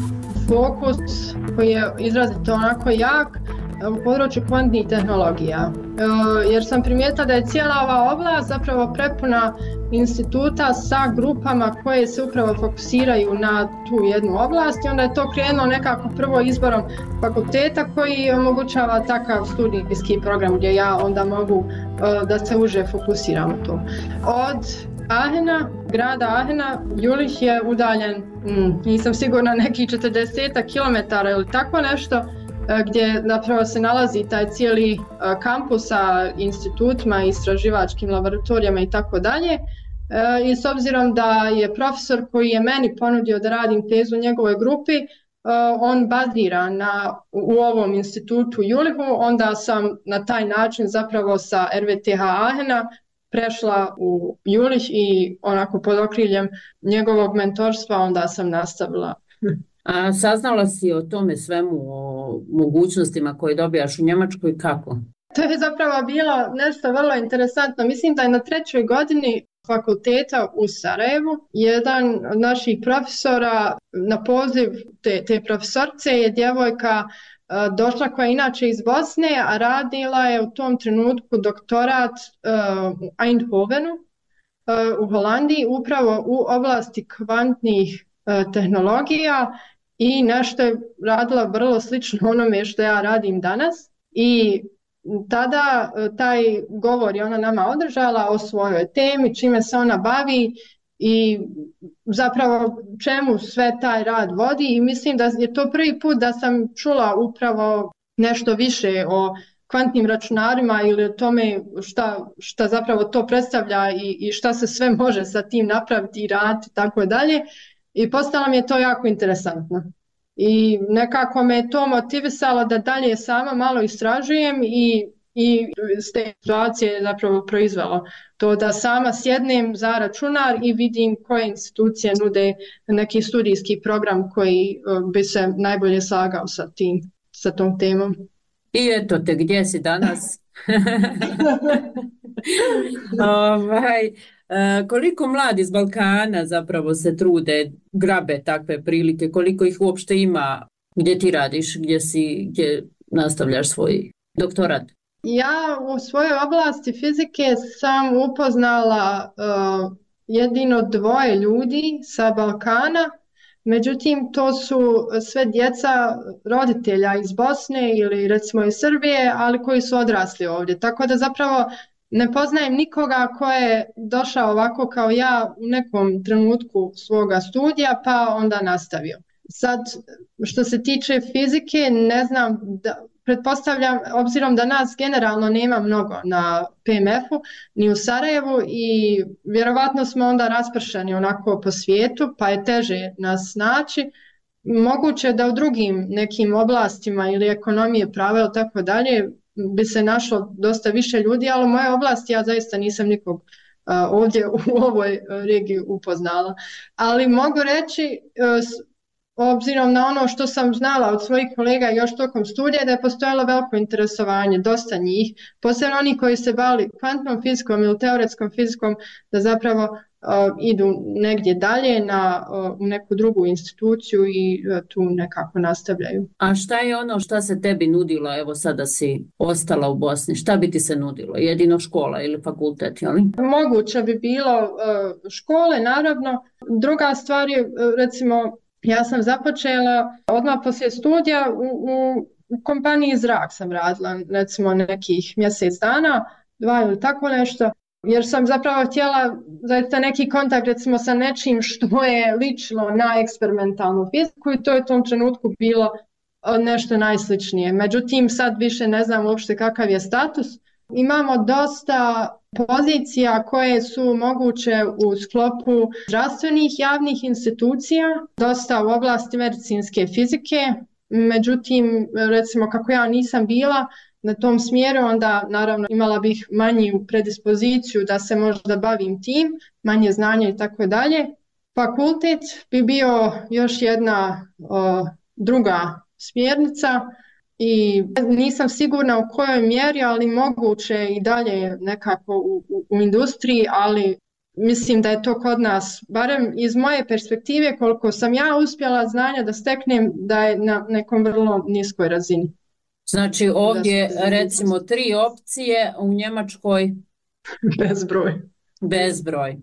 fokus koji je izrazito onako jak u području kvantnih tehnologija. Jer sam primijetila da je cijela ova oblast zapravo prepuna instituta sa grupama koje se upravo fokusiraju na tu jednu oblast i onda je to krenulo nekako prvo izborom fakulteta koji omogućava takav studijski program gdje ja onda mogu da se uže fokusiram u to. Od Aachena, grada Aachena, Jülich je udaljen, nisam sigurna, nekih 40 kilometara ili tako nešto, gdje zapravo se nalazi taj cijeli kampus sa institutima, istraživačkim laboratorijama i tako dalje. I s obzirom da je profesor koji je meni ponudio da radim tezu u njegovoj grupi, on bazira u ovom institutu Jülichu, onda sam na taj način zapravo sa RWTH Aachena prešla u Jülich i onako pod okriljem njegovog mentorstva onda sam nastavila. A saznala si o tome svemu, o mogućnostima koje dobijaš u Njemačkoj, kako? To je zapravo bilo nešto vrlo interesantno. Mislim da je na 3. godini fakulteta u Sarajevu jedan od naših profesora na poziv te profesorce je djevojka došla koja je inače iz Bosne, a radila je u tom trenutku doktorat u Eindhovenu u Holandiji upravo u oblasti kvantnih tehnologija i nešto je radila vrlo slično onome što ja radim danas i tada taj govor je ona nama održala o svojoj temi, čime se ona bavi i zapravo čemu sve taj rad vodi i mislim da je to prvi put da sam čula upravo nešto više o kvantnim računarima ili o tome šta zapravo to predstavlja i šta se sve može sa tim napraviti i raditi i tako dalje. I postalo mi je to jako interesantno. I nekako me je to motivisalo da dalje sama malo istražujem i s te situacije je zapravo proizvelo to da sama sjednem za računar i vidim koje institucije nude neki studijski program koji bi se najbolje slagao sa tom temom. I eto te, gdje si danas? Koliko mladi iz Balkana zapravo se trude, grabe takve prilike, koliko ih uopšte ima, gdje ti radiš, gdje nastavljaš svoj doktorat? Ja u svojoj oblasti fizike sam upoznala jedino 2 ljudi sa Balkana, međutim to su sve djeca roditelja iz Bosne ili recimo iz Srbije, ali koji su odrasli ovdje, tako da zapravo ne poznajem nikoga ko je došao ovako kao ja u nekom trenutku svoga studija pa onda nastavio. Sad, što se tiče fizike, ne znam, pretpostavljam, obzirom da nas generalno nema mnogo na PMF-u, ni u Sarajevu i vjerovatno smo onda raspršani onako po svijetu, pa je teže nas naći. Moguće da u drugim nekim oblastima ili ekonomije, prava ili tako dalje bi se našlo dosta više ljudi, ali u mojoj oblasti ja zaista nisam nikog ovdje u ovoj regiji upoznala. Ali mogu reći, obzirom na ono što sam znala od svojih kolega još tokom studija, da je postojalo veliko interesovanje, dosta njih, posebno oni koji se bavili kvantnom fizikom ili teoretskom fizikom, da zapravo idu negdje dalje u neku drugu instituciju i tu nekako nastavljaju. A šta je ono što se tebi nudilo, evo sada si ostala u Bosni, šta bi ti se nudilo? Jedino škola ili fakultet, jel? Moguće bi bilo škole, naravno. Druga stvar je, recimo, ja sam započela odmah poslije studija u kompaniji Zrak sam radila, recimo nekih mjesec dana, 2 ili tako nešto. Jer sam zapravo htjela zaista neki kontakt recimo sa nečim što je ličilo na eksperimentalnu fiziku i to je u tom trenutku bilo nešto najsličnije. Međutim, sad više ne znam uopšte kakav je status. Imamo dosta pozicija koje su moguće u sklopu zdravstvenih javnih institucija, dosta u oblasti medicinske fizike. Međutim, recimo kako ja nisam bila na tom smjeru, onda naravno imala bih manju predispoziciju da se možda bavim tim, manje znanja i tako dalje. Fakultet bi bio još jedna druga smjernica i nisam sigurna u kojoj mjeri, ali moguće i dalje nekako u industriji, ali mislim da je to kod nas, barem iz moje perspektive, koliko sam ja uspjela znanja da steknem, da je na nekom vrlo niskoj razini. Znači ovdje recimo 3 opcije, u Njemačkoj? Bezbroj. Bezbroj.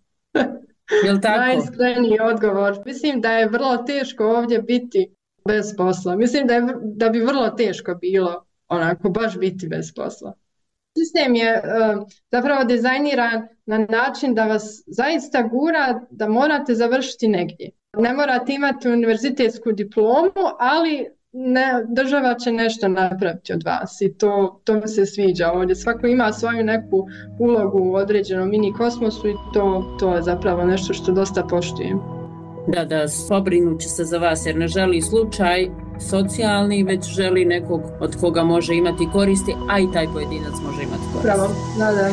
Jel tako? Najiskreniji odgovor. Mislim da je vrlo teško ovdje biti bez posla. Mislim da bi vrlo teško bilo onako baš biti bez posla. Sistem je zapravo dizajniran na način da vas zaista gura da morate završiti negdje. Ne morate imati univerzitetsku diplomu, ali država će nešto napraviti od vas i to mi se sviđa ovdje. Svako ima svoju neku ulogu u određenom mini kosmosu i to je zapravo nešto što dosta poštujem. Da, pobrinut će se za vas jer ne želi slučaj socijalni, već želi nekog od koga može imati koristi, a i taj pojedinac može imati koristi. Pravo, da.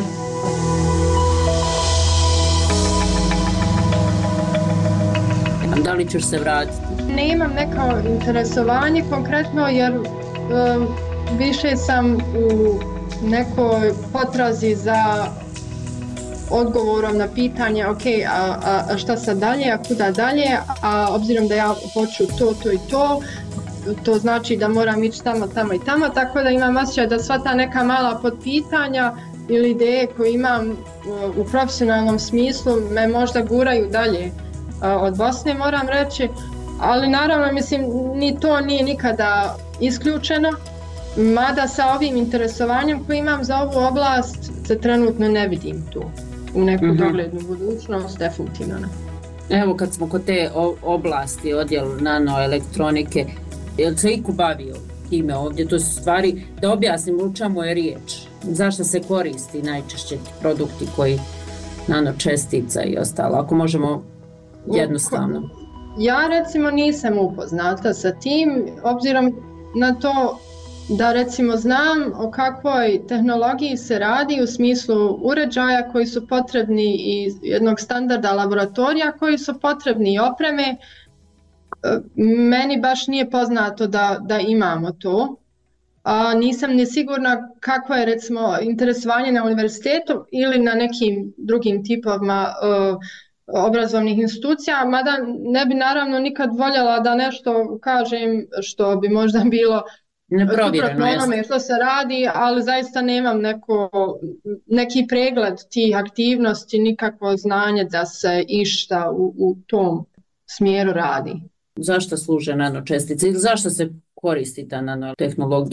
Da li ćeš se vratiti? Nemam neko interesovanje konkretno jer više sam u nekoj potrazi za odgovorom na pitanje a šta sad dalje, a kuda dalje, a obzirom da ja hoću to i to znači da moram ići tamo i tamo, tako da imam osjećaj da sva ta neka mala podpitanja ili ideje koje imam u profesionalnom smislu me možda guraju dalje od Bosne, moram reći, ali naravno mislim ni to nije nikada isključeno, mada sa ovim interesovanjem koje imam za ovu oblast se trenutno ne vidim tu u neku doglednu budućnost, definitivno ne. Evo kad smo kod te oblasti, odjel nanoelektronike, je li se iko bavio time ovdje? To su stvari, da objasnim u čemu je riječ, zašto se koristi najčešće produkti koji nanočestica i ostalo, ako možemo jednostavno. Ja recimo nisam upoznata sa tim, obzirom na to da recimo znam o kakvoj tehnologiji se radi u smislu uređaja koji su potrebni i jednog standarda laboratorija koji su potrebni i opreme. Meni baš nije poznato da imamo to. Nisam ni sigurna kakvo je recimo interesovanje na univerzitetu ili na nekim drugim tipovima obrazovnih institucija, mada ne bi naravno nikad voljela da nešto kažem što bi možda bilo suprotno onome što se radi, ali zaista nemam neki pregled tih aktivnosti, nikakvo znanje da se išta u tom smjeru radi. Zašto služe nanočestice ili zašto se koristi ta nanotehnologija?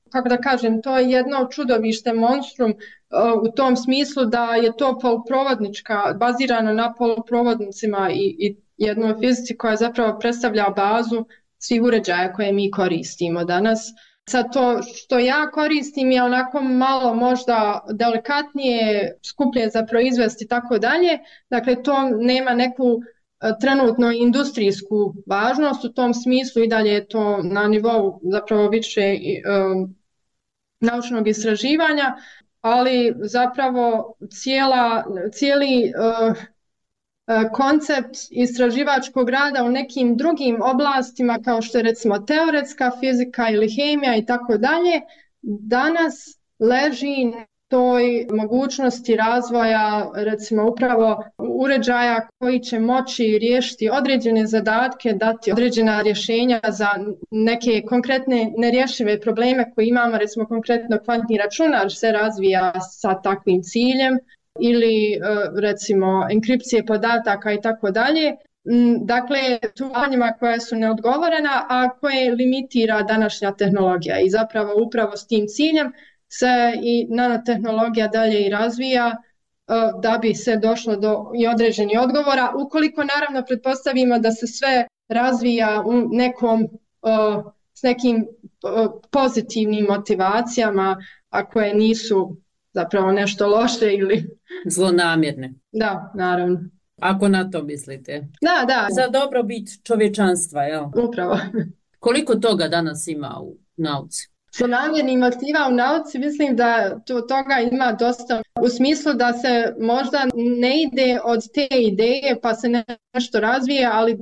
kako da kažem, to je jedno čudovište, monstrum u tom smislu da je to poluprovodnička, bazirano na poluprovodnicima i jednoj fizici koja zapravo predstavlja bazu svih uređaja koje mi koristimo danas. Sad to što ja koristim je onako malo možda delikatnije, skuplje za proizvesti i tako dalje. Dakle, to nema neku trenutno industrijsku važnost u tom smislu i dalje je to na nivou zapravo više naučnog istraživanja, ali zapravo cijeli koncept istraživačkog rada u nekim drugim oblastima kao što je recimo teoretska fizika ili hemija i tako dalje, danas leži toj mogućnosti razvoja recimo upravo uređaja koji će moći riješiti određene zadatke, dati određena rješenja za neke konkretne nerješive probleme koje imamo, recimo konkretno kvantni računar se razvija sa takvim ciljem ili recimo enkripcije podataka i tako dalje. Dakle, pitanjima koja su neodgovorena, a koje limitira današnja tehnologija i zapravo upravo s tim ciljem se i nanotehnologija dalje i razvija da bi se došlo do i određenih odgovora, ukoliko naravno pretpostavimo da se sve razvija u s nekim pozitivnim motivacijama, a koje nisu zapravo nešto loše ili zlonamjerne. Da, naravno. Ako na to mislite. Da. Za dobrobit čovječanstva, jel? Upravo. Koliko toga danas ima u nauci? Zlonamjernih motiva u nauci mislim da toga ima dosta u smislu da se možda ne ide od te ideje pa se nešto razvije, ali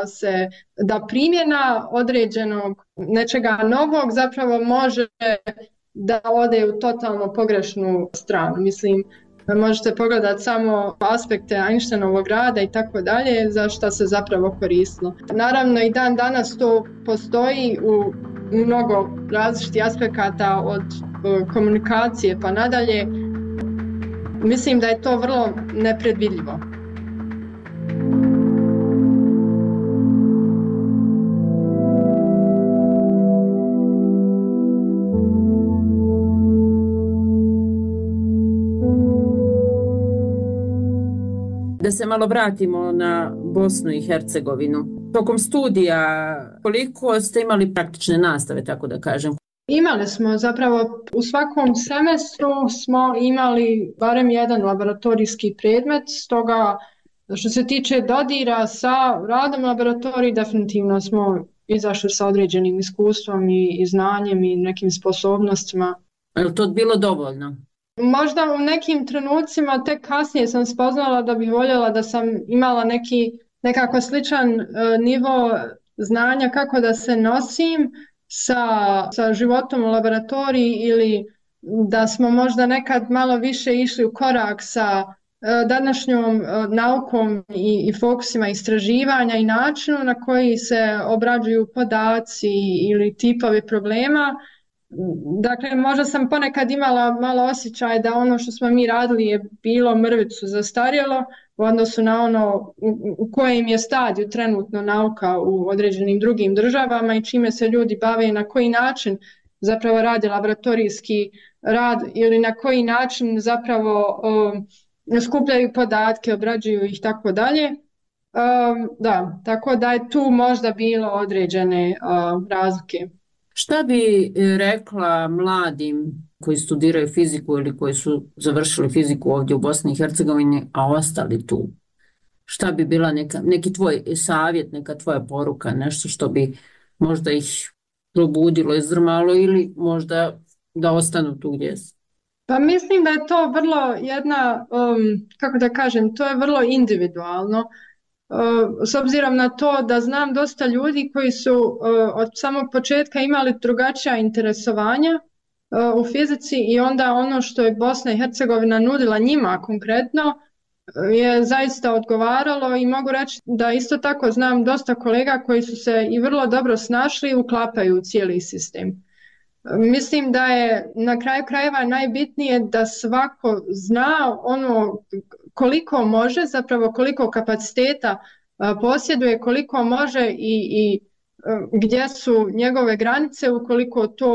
da primjena određenog nečega novog zapravo može da ode u totalno pogrešnu stranu. Mislim, možete pogledati samo aspekte Einsteinovog rada i tako dalje, za što se zapravo koristilo. Naravno i dan danas to postoji u mnogo različitih aspekata od komunikacije pa nadalje. Mislim da je to vrlo nepredvidljivo. Da se malo vratimo na Bosnu i Hercegovinu. Tokom studija koliko ste imali praktične nastave, tako da kažem? Imali smo zapravo u svakom semestru smo imali barem jedan laboratorijski predmet, stoga što se tiče dodira sa radom laboratoriji definitivno smo izašli sa određenim iskustvom i znanjem i nekim sposobnostima. Je li to bilo dovoljno? Možda u nekim trenucima tek kasnije sam spoznala da bi voljela da sam imala nekako sličan nivo znanja kako da se nosim sa životom u laboratoriji ili da smo možda nekad malo više išli u korak sa današnjom naukom i fokusima istraživanja i načinu na koji se obrađuju podaci ili tipovi problema. Dakle, možda sam ponekad imala malo osjećaj da ono što smo mi radili je bilo mrvicu zastarjelo u odnosu na ono u kojem je stadiju trenutno nauka u određenim drugim državama i čime se ljudi bave i na koji način zapravo radi laboratorijski rad ili na koji način zapravo skupljaju podatke, obrađuju ih tako dalje. Da, tako da je tu možda bilo određene razlike. Šta bi rekla mladim koji studiraju fiziku ili koji su završili fiziku ovdje u Bosni i Hercegovini, a ostali tu? Šta bi bila neki tvoj savjet, neka tvoja poruka, nešto što bi možda ih probudilo, izdrmalo ili možda da ostanu tu gdje su? Pa mislim da je to vrlo kako da kažem, to je vrlo individualno. S obzirom na to da znam dosta ljudi koji su od samog početka imali drugačija interesovanja u fizici i onda ono što je Bosna i Hercegovina nudila njima konkretno je zaista odgovaralo i mogu reći da isto tako znam dosta kolega koji su se i vrlo dobro snašli i uklapaju u cijeli sistem. Mislim da je na kraju krajeva najbitnije da svako zna ono koliko može, zapravo koliko kapaciteta posjeduje, koliko može i gdje su njegove granice ukoliko to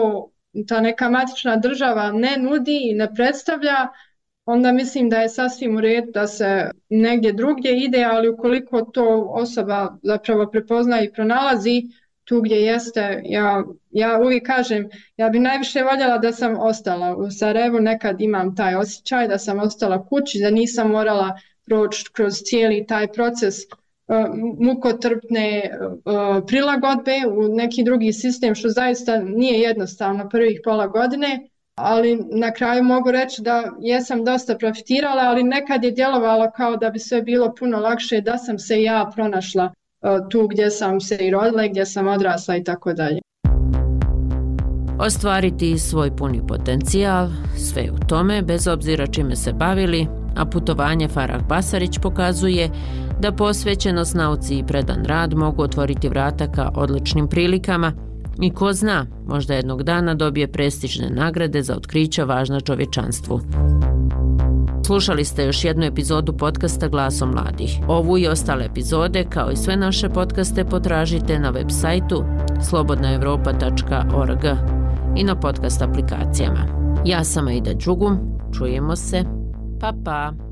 ta neka matična država ne nudi i ne predstavlja, onda mislim da je sasvim u redu da se negdje drugdje ide, ali ukoliko to osoba zapravo prepozna i pronalazi tu gdje jeste, ja uvijek kažem, ja bi najviše voljela da sam ostala u Sarajevu, nekad imam taj osjećaj da sam ostala kući, da nisam morala proći kroz cijeli taj proces mukotrpne prilagodbe u neki drugi sistem, što zaista nije jednostavno prvih pola godine, ali na kraju mogu reći da jesam dosta profitirala, ali nekad je djelovalo kao da bi sve bilo puno lakše da sam se ja pronašla tu gdje sam se i rodila i gdje sam odrasla i tako dalje. Ostvariti svoj puni potencijal, sve u tome, bez obzira čime se bavili, a putovanje Farah Basarić pokazuje da posvećenost nauci i predan rad mogu otvoriti vrata ka odličnim prilikama i ko zna, možda jednog dana dobije prestižne nagrade za otkrića važna čovječanstvu. Slušali ste još jednu epizodu podcasta Glasom mladih. Ovu i ostale epizode, kao i sve naše podcaste, potražite na web sajtu slobodnaevropa.org i na podcast aplikacijama. Ja sam Aida Đugum, čujemo se, pa pa!